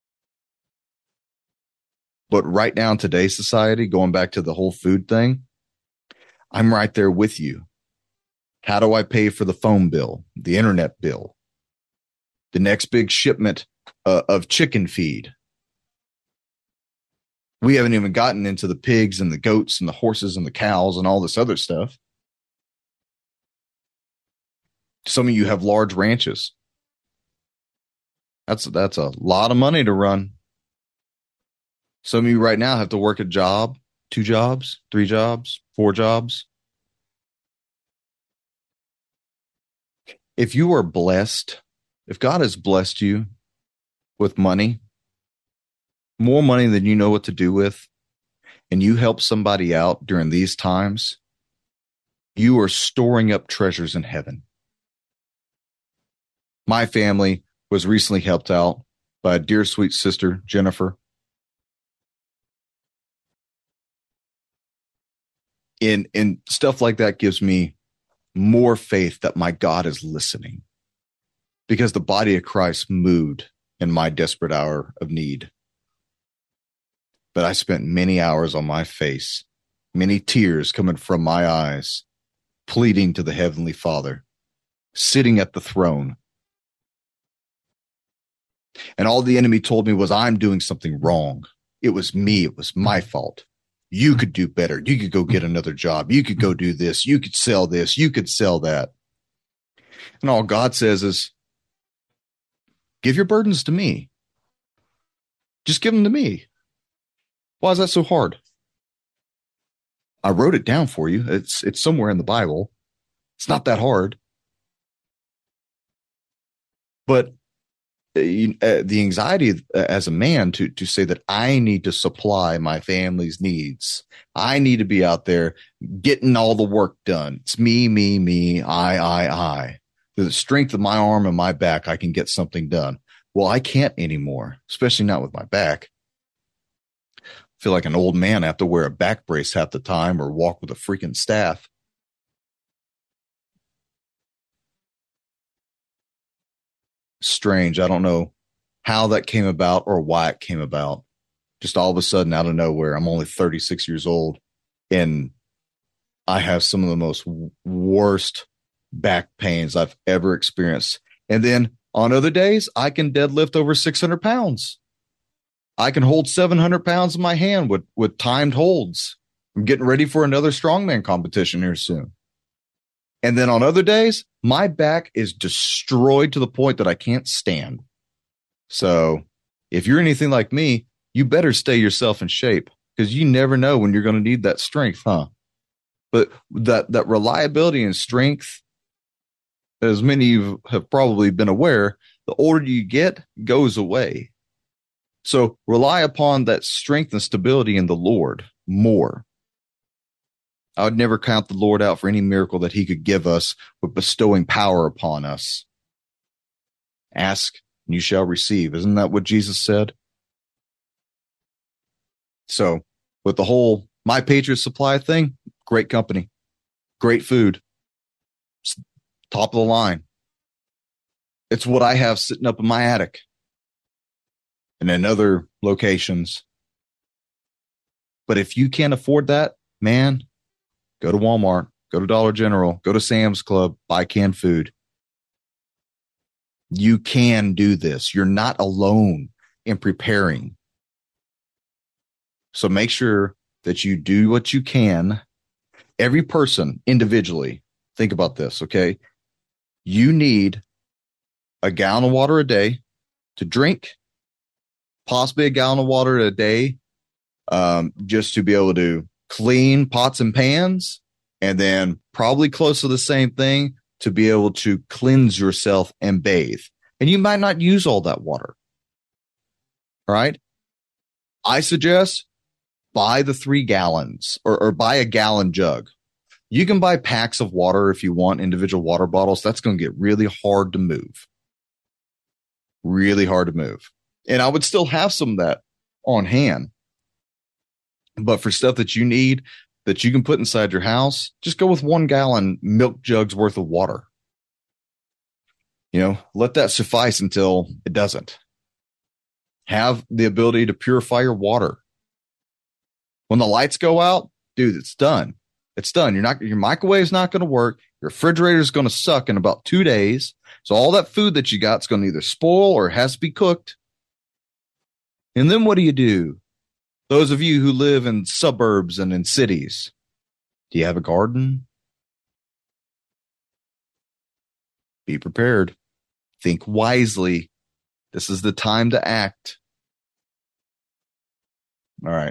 But right now in today's society, going back to the whole food thing, I'm right there with you. How do I pay for the phone bill, the internet bill, the next big shipment of chicken feed? We haven't even gotten into the pigs and the goats and the horses and the cows and all this other stuff. Some of you have large ranches. That's a lot of money to run. Some of you right now have to work a job, 2 jobs, 3 jobs, 4 jobs. If you are blessed, if God has blessed you with money, more money than you know what to do with, and you help somebody out during these times, you are storing up treasures in heaven. My family was recently helped out by a dear sweet sister, Jennifer. And stuff like that gives me more faith that my God is listening, because the body of Christ moved in my desperate hour of need. But I spent many hours on my face, many tears coming from my eyes, pleading to the Heavenly Father, sitting at the throne. And all the enemy told me was I'm doing something wrong. it was me. It was my fault. You could do better. You could go get another job. You could go do this. You could sell this. You could sell that. And all God says is, give your burdens to me. Just give them to me. Why is that so hard? I wrote it down for you. It's somewhere in the Bible. It's not that hard. But the anxiety as a man to say that I need to supply my family's needs. I need to be out there getting all the work done. It's me, I. The strength of my arm and my back, I can get something done. Well, I can't anymore, especially not with my back. I feel like an old man. I have to wear a back brace half the time or walk with a freaking staff. Strange. I don't know how that came about or why it came about. Just all of a sudden, out of nowhere, I'm only 36 years old and I have some of the most worst back pains I've ever experienced. And then on other days, I can deadlift over 600 pounds. I can hold 700 pounds in my hand with timed holds. I'm getting ready for another strongman competition here soon. And then on other days, my back is destroyed to the point that I can't stand. So if you're anything like me, you better stay yourself in shape because you never know when you're going to need that strength, huh? But that reliability and strength, as many of you have probably been aware, the older you get, goes away. So rely upon that strength and stability in the Lord more. I would never count the Lord out for any miracle that he could give us with bestowing power upon us. Ask and you shall receive. Isn't that what Jesus said? So with the whole My Patriot Supply thing, great company, great food, top of the line. It's what I have sitting up in my attic and in other locations. But if you can't afford that, man, go to Walmart, go to Dollar General, go to Sam's Club, buy canned food. You can do this. You're not alone in preparing. So make sure that you do what you can. Every person individually, think about this, okay? You need a gallon of water a day to drink, possibly a gallon of water a day just to be able to clean pots and pans, and then probably close to the same thing to be able to cleanse yourself and bathe. And you might not use all that water. All right. I suggest buy the 3 gallons or buy a gallon jug. You can buy packs of water if you want, individual water bottles. That's going to get really hard to move. Really hard to move. And I would still have some of that on hand. But for stuff that you need, that you can put inside your house, just go with 1 gallon milk jugs worth of water. You know, let that suffice until it doesn't. Have the ability to purify your water. When the lights go out, dude, it's done. It's done. Your microwave's not going to work. Your refrigerator is going to suck in about 2 days. So all that food that you got is going to either spoil or has to be cooked. And then what do? Those of you who live in suburbs and in cities, do you have a garden? Be prepared. Think wisely. This is the time to act. All right.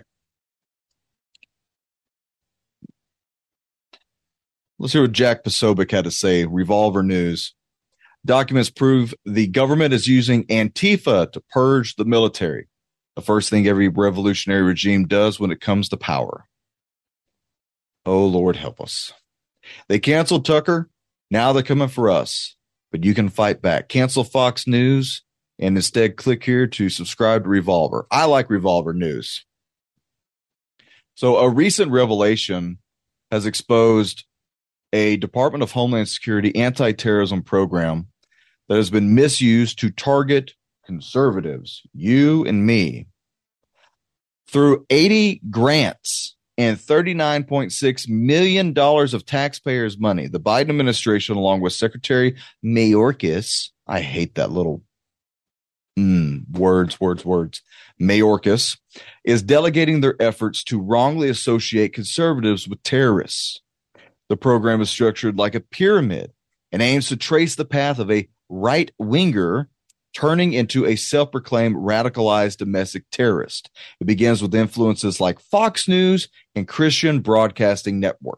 Let's hear what Jack Posobiec had to say. Revolver News. Documents prove the government is using Antifa to purge the military. The first thing every revolutionary regime does when it comes to power. Oh, Lord, help us. They canceled Tucker. Now they're coming for us. But you can fight back. Cancel Fox News and instead click here to subscribe to Revolver. I like Revolver News. So a recent revelation has exposed a Department of Homeland Security anti-terrorism program that has been misused to target conservatives, you and me, through 80 grants and $39.6 million of taxpayers' money. The Biden administration, along with Secretary Mayorkas, I hate that little Words. Mayorkas is delegating their efforts to wrongly associate conservatives with terrorists. The program is structured like a pyramid and aims to trace the path of a right-winger turning into a self-proclaimed radicalized domestic terrorist. It begins with influences like Fox News and Christian Broadcasting Network.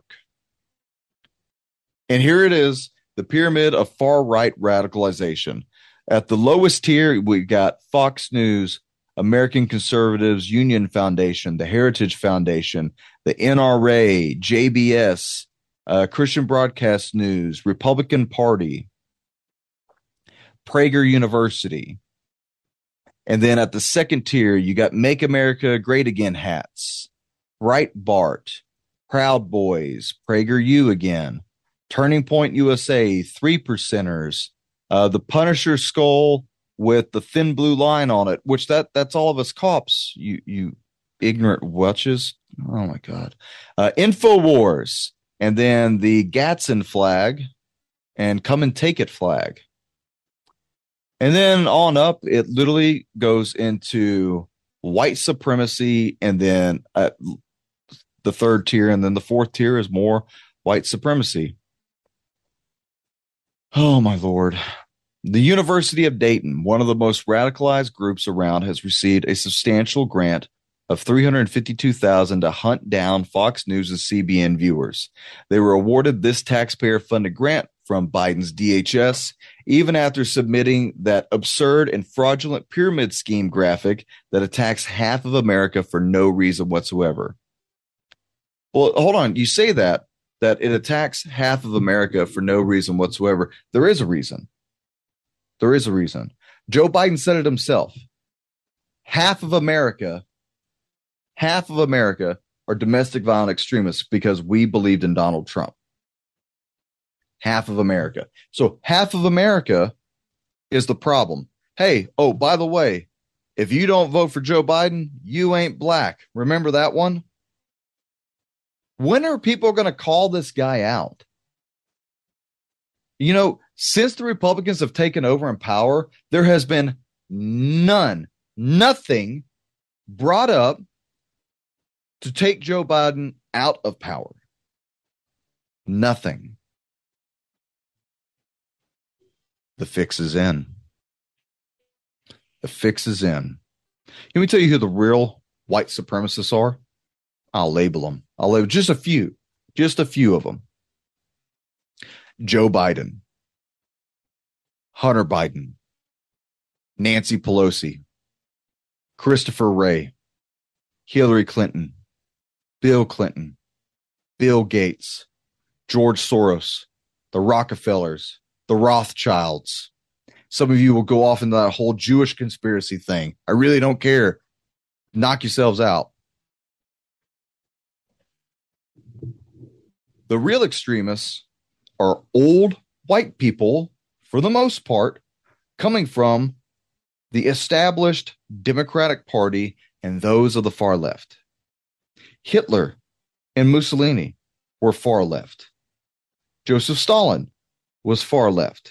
And here it is, the pyramid of far-right radicalization. At the lowest tier, we got Fox News, American Conservatives Union Foundation, the Heritage Foundation, the NRA, JBS, Christian Broadcast News, Republican Party, Prager University. And then at the second tier, you got Make America Great Again hats, Breitbart, Proud Boys, Prager U again, Turning Point USA, 3%ers, the Punisher skull with the thin blue line on it, which that's all of us cops, you ignorant wretches. Oh my God. InfoWars, and then the Gadsden flag and Come and Take It flag. And then on up, it literally goes into white supremacy, and then at the third tier, and then the fourth tier is more white supremacy. Oh, my Lord. The University of Dayton, one of the most radicalized groups around, has received a substantial grant of $352,000 to hunt down Fox News and CBN viewers. They were awarded this taxpayer-funded grant from Biden's DHS, even after submitting that absurd and fraudulent pyramid scheme graphic that attacks half of America for no reason whatsoever. Well, hold on. You say that it attacks half of America for no reason whatsoever. There is a reason. There is a reason. Joe Biden said it himself. Half of America are domestic violent extremists because we believed in Donald Trump. Half of America. So half of America is the problem. Hey, oh, by the way, if you don't vote for Joe Biden, you ain't black. Remember that one? When are people going to call this guy out? You know, since the Republicans have taken over in power, there has been nothing brought up to take Joe Biden out of power. Nothing. The fix is in. The fix is in. Let me tell you who the real white supremacists are. I'll label them. I'll label just a few of them. Joe Biden, Hunter Biden, Nancy Pelosi, Christopher Wray, Hillary Clinton, Bill Clinton, Bill Gates, George Soros, the Rockefellers, the Rothschilds. Some of you will go off into that whole Jewish conspiracy thing. I really don't care. Knock yourselves out. The real extremists are old white people, for the most part, coming from the established Democratic Party and those of the far left. Hitler and Mussolini were far left. Joseph Stalin was far left.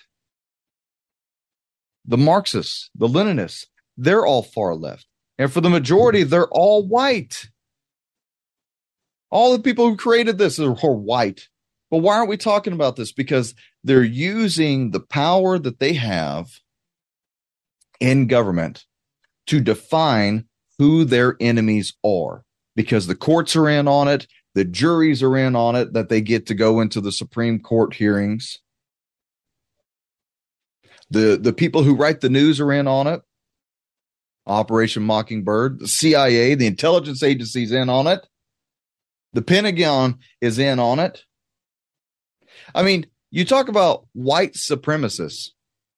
The Marxists, the Leninists, they're all far left. And for the majority, they're all white. All the people who created this are white. But why aren't we talking about this? Because they're using the power that they have in government to define who their enemies are. Because the courts are in on it, the juries are in on it, that they get to go into the Supreme Court hearings. The people who write the news are in on it. Operation Mockingbird, the CIA, the intelligence agencies in on it. The Pentagon is in on it. I mean, you talk about white supremacists.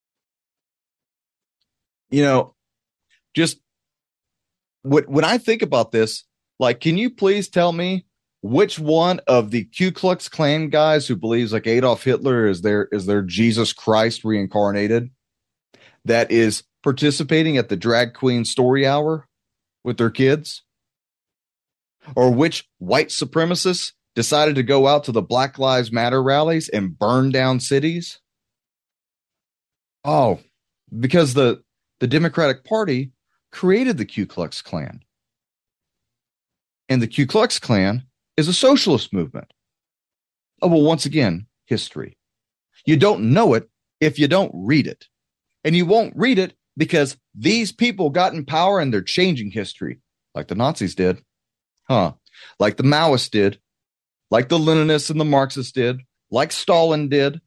You know, just when I think about this, like, can you please tell me which one of the Ku Klux Klan guys who believes like Adolf Hitler is their Jesus Christ reincarnated that is participating at the drag queen story hour with their kids? Or which white supremacists decided to go out to the Black Lives Matter rallies and burn down cities? Oh, because the the Democratic Party created the Ku Klux Klan. And the Ku Klux Klan is a socialist movement. Oh, well, once again, history. You don't know it if you don't read it. And you won't read it because these people got in power and they're changing history, like the Nazis did. Like the Maoists did, like the Leninists and the Marxists did, like Stalin did.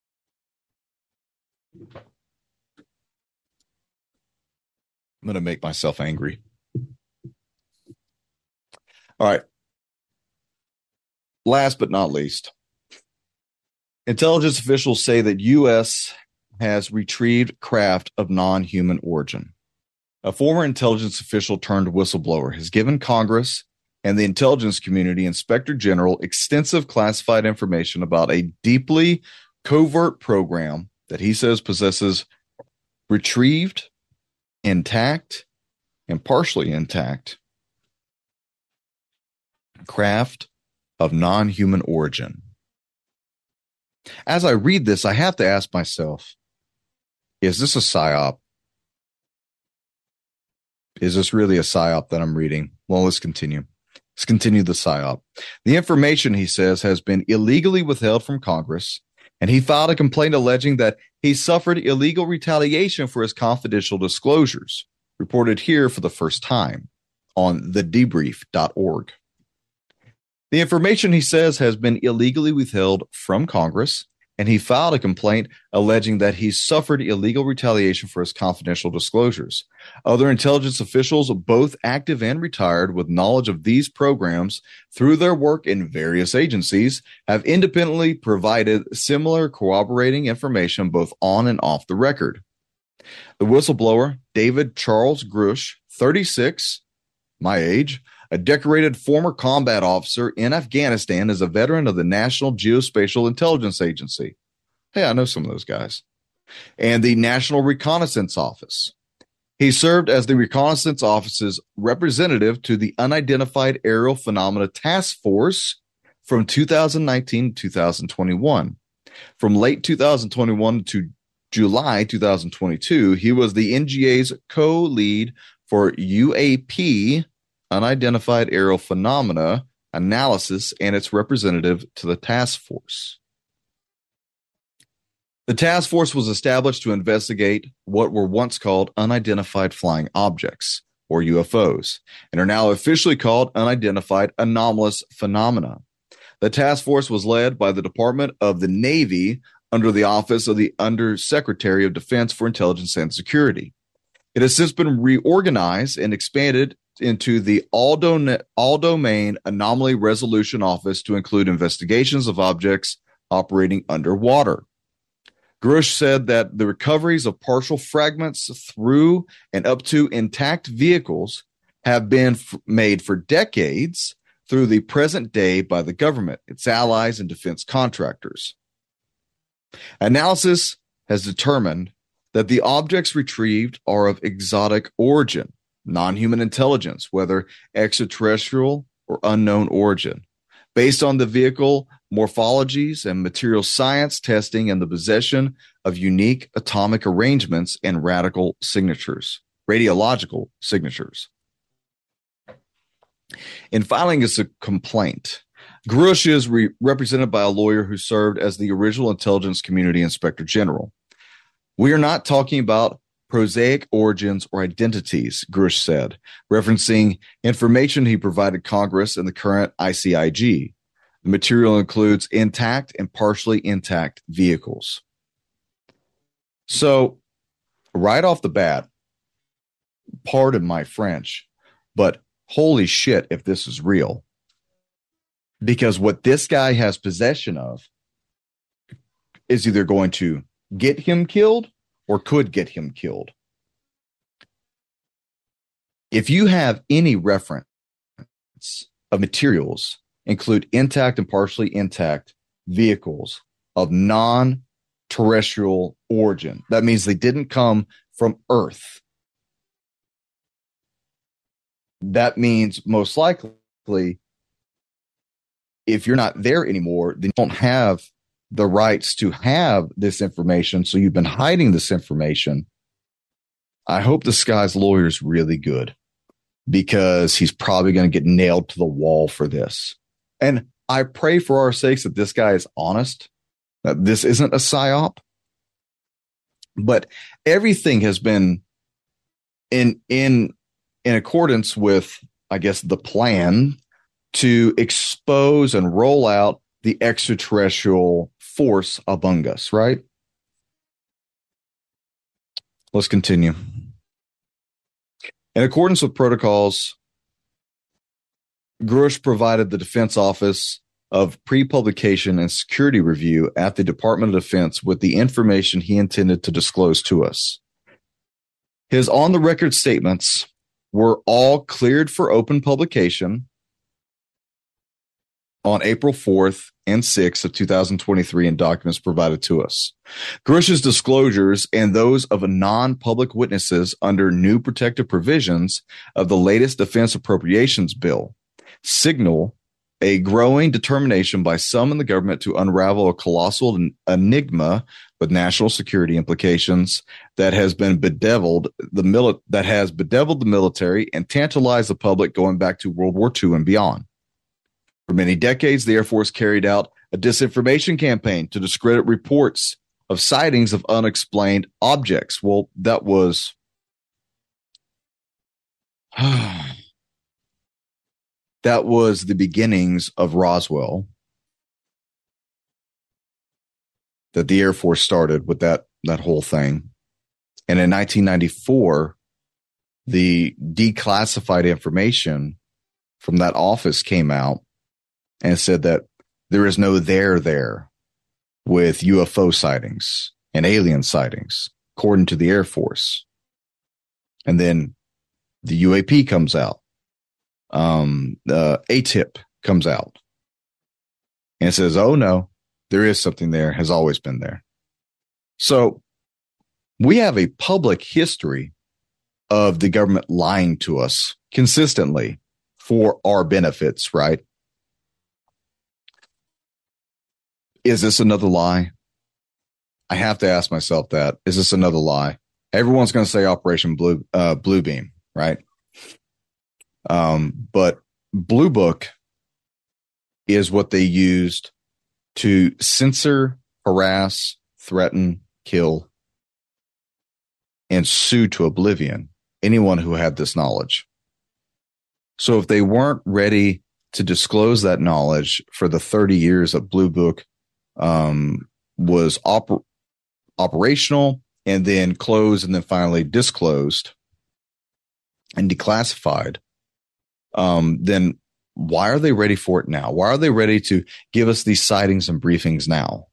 I'm going to make myself angry. All right. Last but not least, intelligence officials say that U.S. has retrieved craft of non-human origin. A former intelligence official turned whistleblower has given Congress and the intelligence community Inspector General extensive classified information about a deeply covert program that he says possesses retrieved, intact, and partially intact craft of non-human origin. As I read this, I have to ask myself, is this a psyop? Is this really a psyop that I'm reading? Well, let's continue. Let's continue the psyop. The information, he says, has been illegally withheld from Congress, and he filed a complaint alleging that he suffered illegal retaliation for his confidential disclosures, reported here for the first time on thedebrief.org. The information, he says, has been illegally withheld from Congress, and he filed a complaint alleging that he suffered illegal retaliation for his confidential disclosures. Other intelligence officials, both active and retired, with knowledge of these programs through their work in various agencies, have independently provided similar corroborating information both on and off the record. The whistleblower, David Charles Grush, 36, my age, a decorated former combat officer in Afghanistan, is a veteran of the National Geospatial Intelligence Agency. Hey, I know some of those guys. And the National Reconnaissance Office. He served as the Reconnaissance Office's representative to the Unidentified Aerial Phenomena Task Force from 2019 to 2021. From late 2021 to July 2022, he was the NGA's co-lead for UAP, Unidentified Aerial Phenomena Analysis, and its representative to the task force. The task force was established to investigate what were once called unidentified flying objects, or UFOs, and are now officially called unidentified anomalous phenomena. The task force was led by the Department of the Navy under the Office of the Undersecretary of Defense for Intelligence and Security. It has since been reorganized and expanded into the All-Domain Anomaly Resolution Office to include investigations of objects operating underwater. Grush said that the recoveries of partial fragments through and up to intact vehicles have been made for decades through the present day by the government, its allies, and defense contractors. Analysis has determined that the objects retrieved are of exotic origin, non-human intelligence, whether extraterrestrial or unknown origin, based on the vehicle morphologies and material science testing and the possession of unique atomic arrangements and radiological signatures. In filing his complaint, Grush is represented by a lawyer who served as the original intelligence community inspector general. We are not talking about prosaic origins or identities, Grush said, referencing information he provided Congress and the current ICIG. The material includes intact and partially intact vehicles. So, right off the bat, pardon my French, but holy shit if this is real. Because what this guy has possession of is either going to get him killed or could get him killed. If you have any reference of materials, include intact and partially intact vehicles of non-terrestrial origin, that means they didn't come from Earth. That means most likely, if you're not there anymore, then you don't have the rights to have this information. So you've been hiding this information I hope this guy's lawyer is really good, because he's probably going to get nailed to the wall for this. And I pray for our sakes that this guy is honest, that this isn't a psyop. But everything has been in accordance with, I guess, the plan to expose and roll out the extraterrestrial force among us, right? Let's continue. In accordance with protocols, Grush provided the Defense Office of Pre-Publication and Security Review at the Department of Defense with the information he intended to disclose to us. His on-the-record statements were all cleared for open publication on April 4th and 6th of 2023 in documents provided to us. Grush's disclosures and those of non-public witnesses under new protective provisions of the latest Defense Appropriations Bill signal a growing determination by some in the government to unravel a colossal enigma with national security implications that has bedeviled the military and tantalized the public going back to World War II and beyond. For many decades, the Air Force carried out a disinformation campaign to discredit reports of sightings of unexplained objects. Well, that was that was the beginnings of Roswell, that the Air Force started with that whole thing. And in 1994, the declassified information from that office came out and said that there is no there with UFO sightings and alien sightings, according to the Air Force. And then the UAP comes out. The ATIP comes out and says, oh no, there is something there, has always been there. So we have a public history of the government lying to us consistently for our benefits, right? Is this another lie? I have to ask myself that. Is this another lie? Everyone's going to say Operation Bluebeam, right? But Blue Book is what they used to censor, harass, threaten, kill, and sue to oblivion anyone who had this knowledge. So if they weren't ready to disclose that knowledge for the 30 years that Blue Book was operational and then closed and then finally disclosed and declassified, then why are they ready for it now? Why are they ready to give us these sightings and briefings now?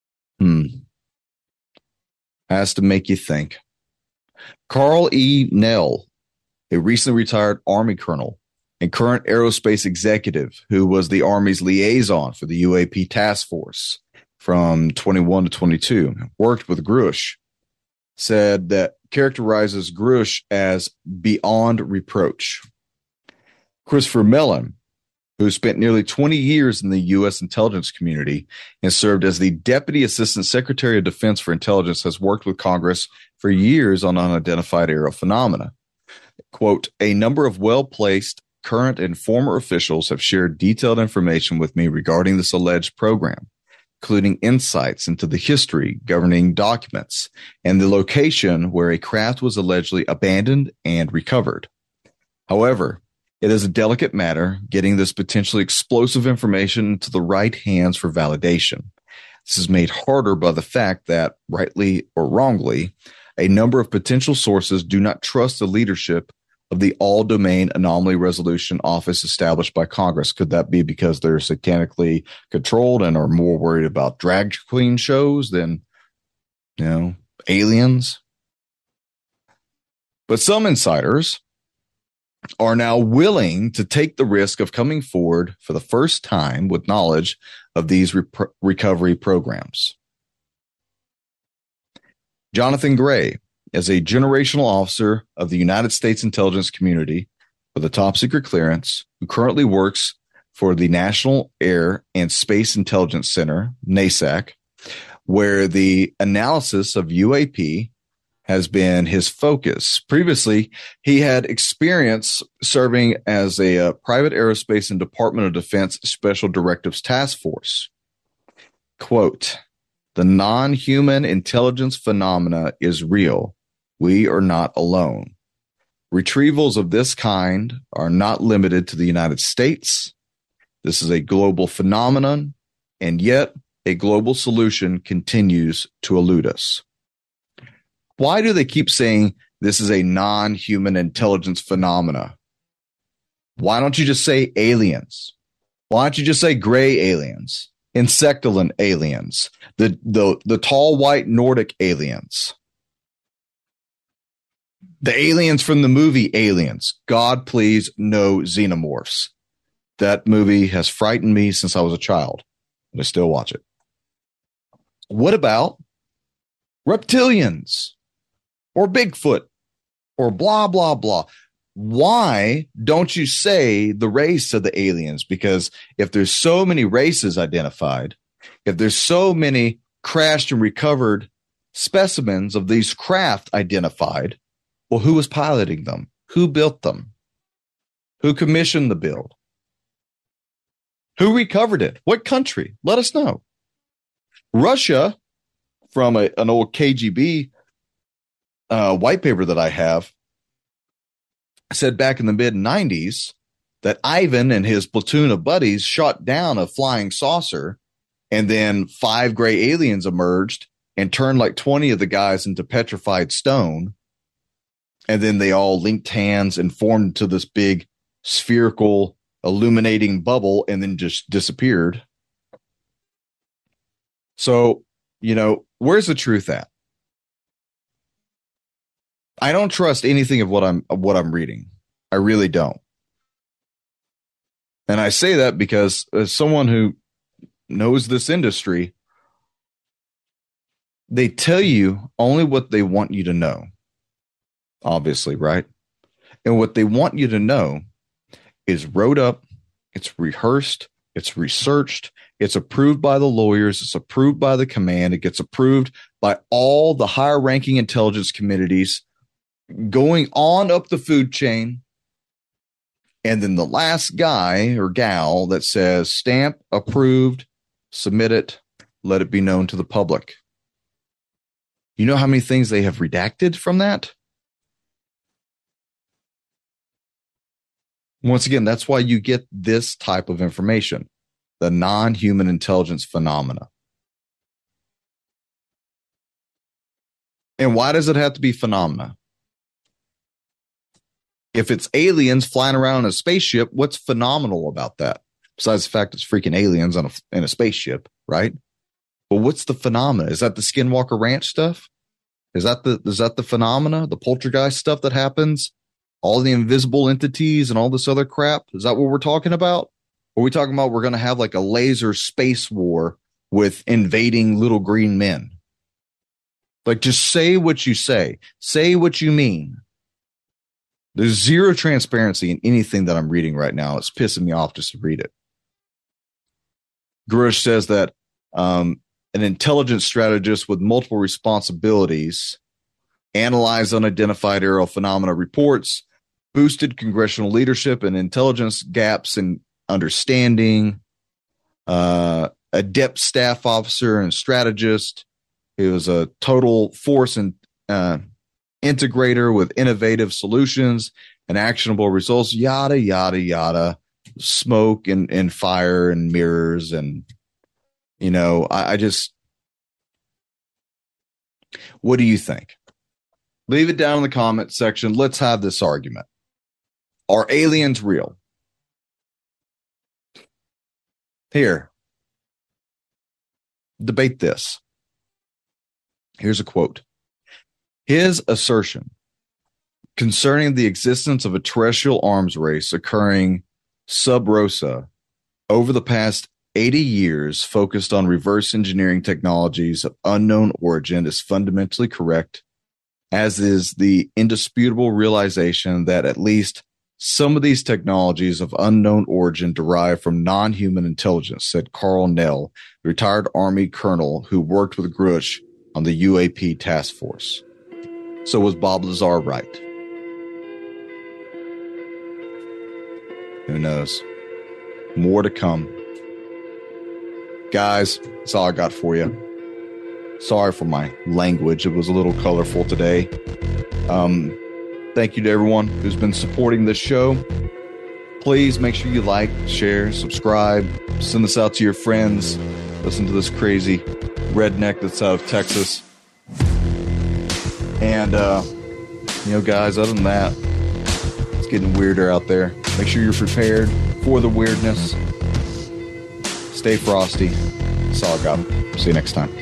Has to make you think. Carl E. Nell, a recently retired Army colonel and current aerospace executive who was the Army's liaison for the UAP task force from 21 to 22, worked with Grush, said that characterizes Grush as beyond reproach. Christopher Mellon, who spent nearly 20 years in the U.S. intelligence community and served as the Deputy Assistant Secretary of Defense for Intelligence, has worked with Congress for years on unidentified aerial phenomena. Quote, a number of well-placed current and former officials have shared detailed information with me regarding this alleged program, including insights into the history, governing documents, and the location where a craft was allegedly abandoned and recovered. However, it is a delicate matter getting this potentially explosive information into the right hands for validation. This is made harder by the fact that, rightly or wrongly, a number of potential sources do not trust the leadership of the All-Domain Anomaly Resolution Office established by Congress. Could that be because they're satanically controlled and are more worried about drag queen shows than, aliens? But some insiders are now willing to take the risk of coming forward for the first time with knowledge of these recovery programs. Jonathan Gray is a generational officer of the United States intelligence community with a top secret clearance, who currently works for the National Air and Space Intelligence Center, NASAC, where the analysis of UAP has been his focus. Previously, he had experience serving as a private aerospace and Department of Defense Special Directives Task Force. Quote, "The non-human intelligence phenomena is real. We are not alone. Retrievals of this kind are not limited to the United States. This is a global phenomenon, and yet a global solution continues to elude us." Why do they keep saying this is a non-human intelligence phenomena? Why don't you just say aliens? Why don't you just say gray aliens, insectolant aliens, the tall white Nordic aliens, the aliens from the movie Aliens? God, please, no xenomorphs. That movie has frightened me since I was a child, but I still watch it. What about reptilians? Or Bigfoot, or blah, blah, blah. Why don't you say the race of the aliens? Because if there's so many races identified, if there's so many crashed and recovered specimens of these craft identified, well, who was piloting them? Who built them? Who commissioned the build? Who recovered it? What country? Let us know. Russia, from an old KGB white paper that I have, said back in the mid-90s that Ivan and his platoon of buddies shot down a flying saucer, and then 5 gray aliens emerged and turned like 20 of the guys into petrified stone. And then they all linked hands and formed into this big spherical illuminating bubble and then just disappeared. So, where's the truth at? I don't trust anything of what I'm reading. I really don't. And I say that because as someone who knows this industry, they tell you only what they want you to know. Obviously, right? And what they want you to know is wrote up, it's rehearsed, it's researched, it's approved by the lawyers, it's approved by the command, it gets approved by all the higher ranking intelligence communities going on up the food chain. And then the last guy or gal that says stamp, approved, submit it, let it be known to the public. You know how many things they have redacted from that? Once again, that's why you get this type of information, the non-human intelligence phenomena. And why does it have to be phenomena? If it's aliens flying around in a spaceship, what's phenomenal about that? Besides the fact it's freaking aliens in a spaceship, right? But what's the phenomena? Is that the Skinwalker Ranch stuff? Is that the phenomena, the poltergeist stuff that happens? All the invisible entities and all this other crap? Is that what we're talking about? Or are we talking about we're going to have like a laser space war with invading little green men? Like, just say what you say. Say what you mean. There's zero transparency in anything that I'm reading right now. It's pissing me off just to read it. Grush says that an intelligence strategist with multiple responsibilities analyzed unidentified aerial phenomena reports, boosted congressional leadership and intelligence gaps in understanding, adept staff officer and strategist. He was a total force and integrator with innovative solutions and actionable results, yada, yada, yada, smoke and fire and mirrors. And, I just, what do you think? Leave it down in the comment section. Let's have this argument. Are aliens real? Here, debate this. Here's a quote. His assertion concerning the existence of a terrestrial arms race occurring sub rosa over the past 80 years focused on reverse engineering technologies of unknown origin is fundamentally correct, as is the indisputable realization that at least some of these technologies of unknown origin derive from non-human intelligence, said Carl Nell, retired Army colonel who worked with Grush on the UAP task force. So was Bob Lazar right? Who knows? More to come. Guys, that's all I got for you. Sorry for my language. It was a little colorful today. Thank you to everyone who's been supporting this show. Please make sure you like, share, subscribe, send this out to your friends. Listen to this crazy redneck that's out of Texas. And, guys, other than that, it's getting weirder out there. Make sure you're prepared for the weirdness. Stay frosty. That's all I got. See you next time.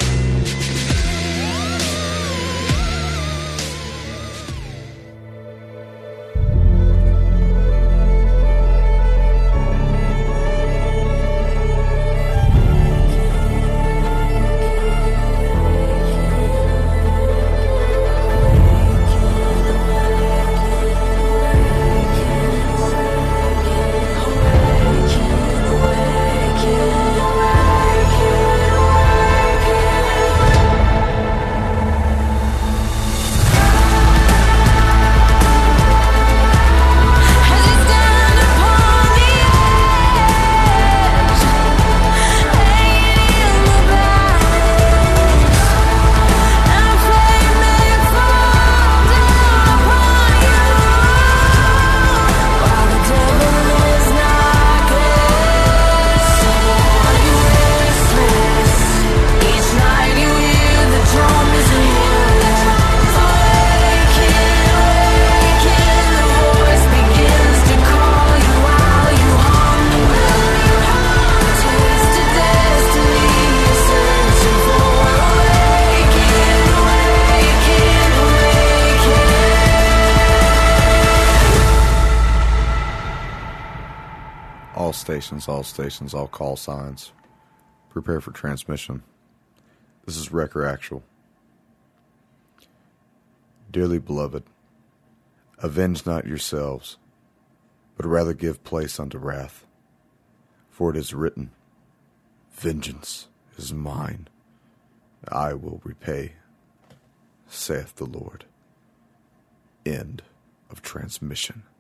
All stations, all call signs. Prepare for transmission. This is Wrecker Actual. Dearly beloved, avenge not yourselves, but rather give place unto wrath. For it is written, vengeance is mine, I will repay, saith the Lord. End of transmission.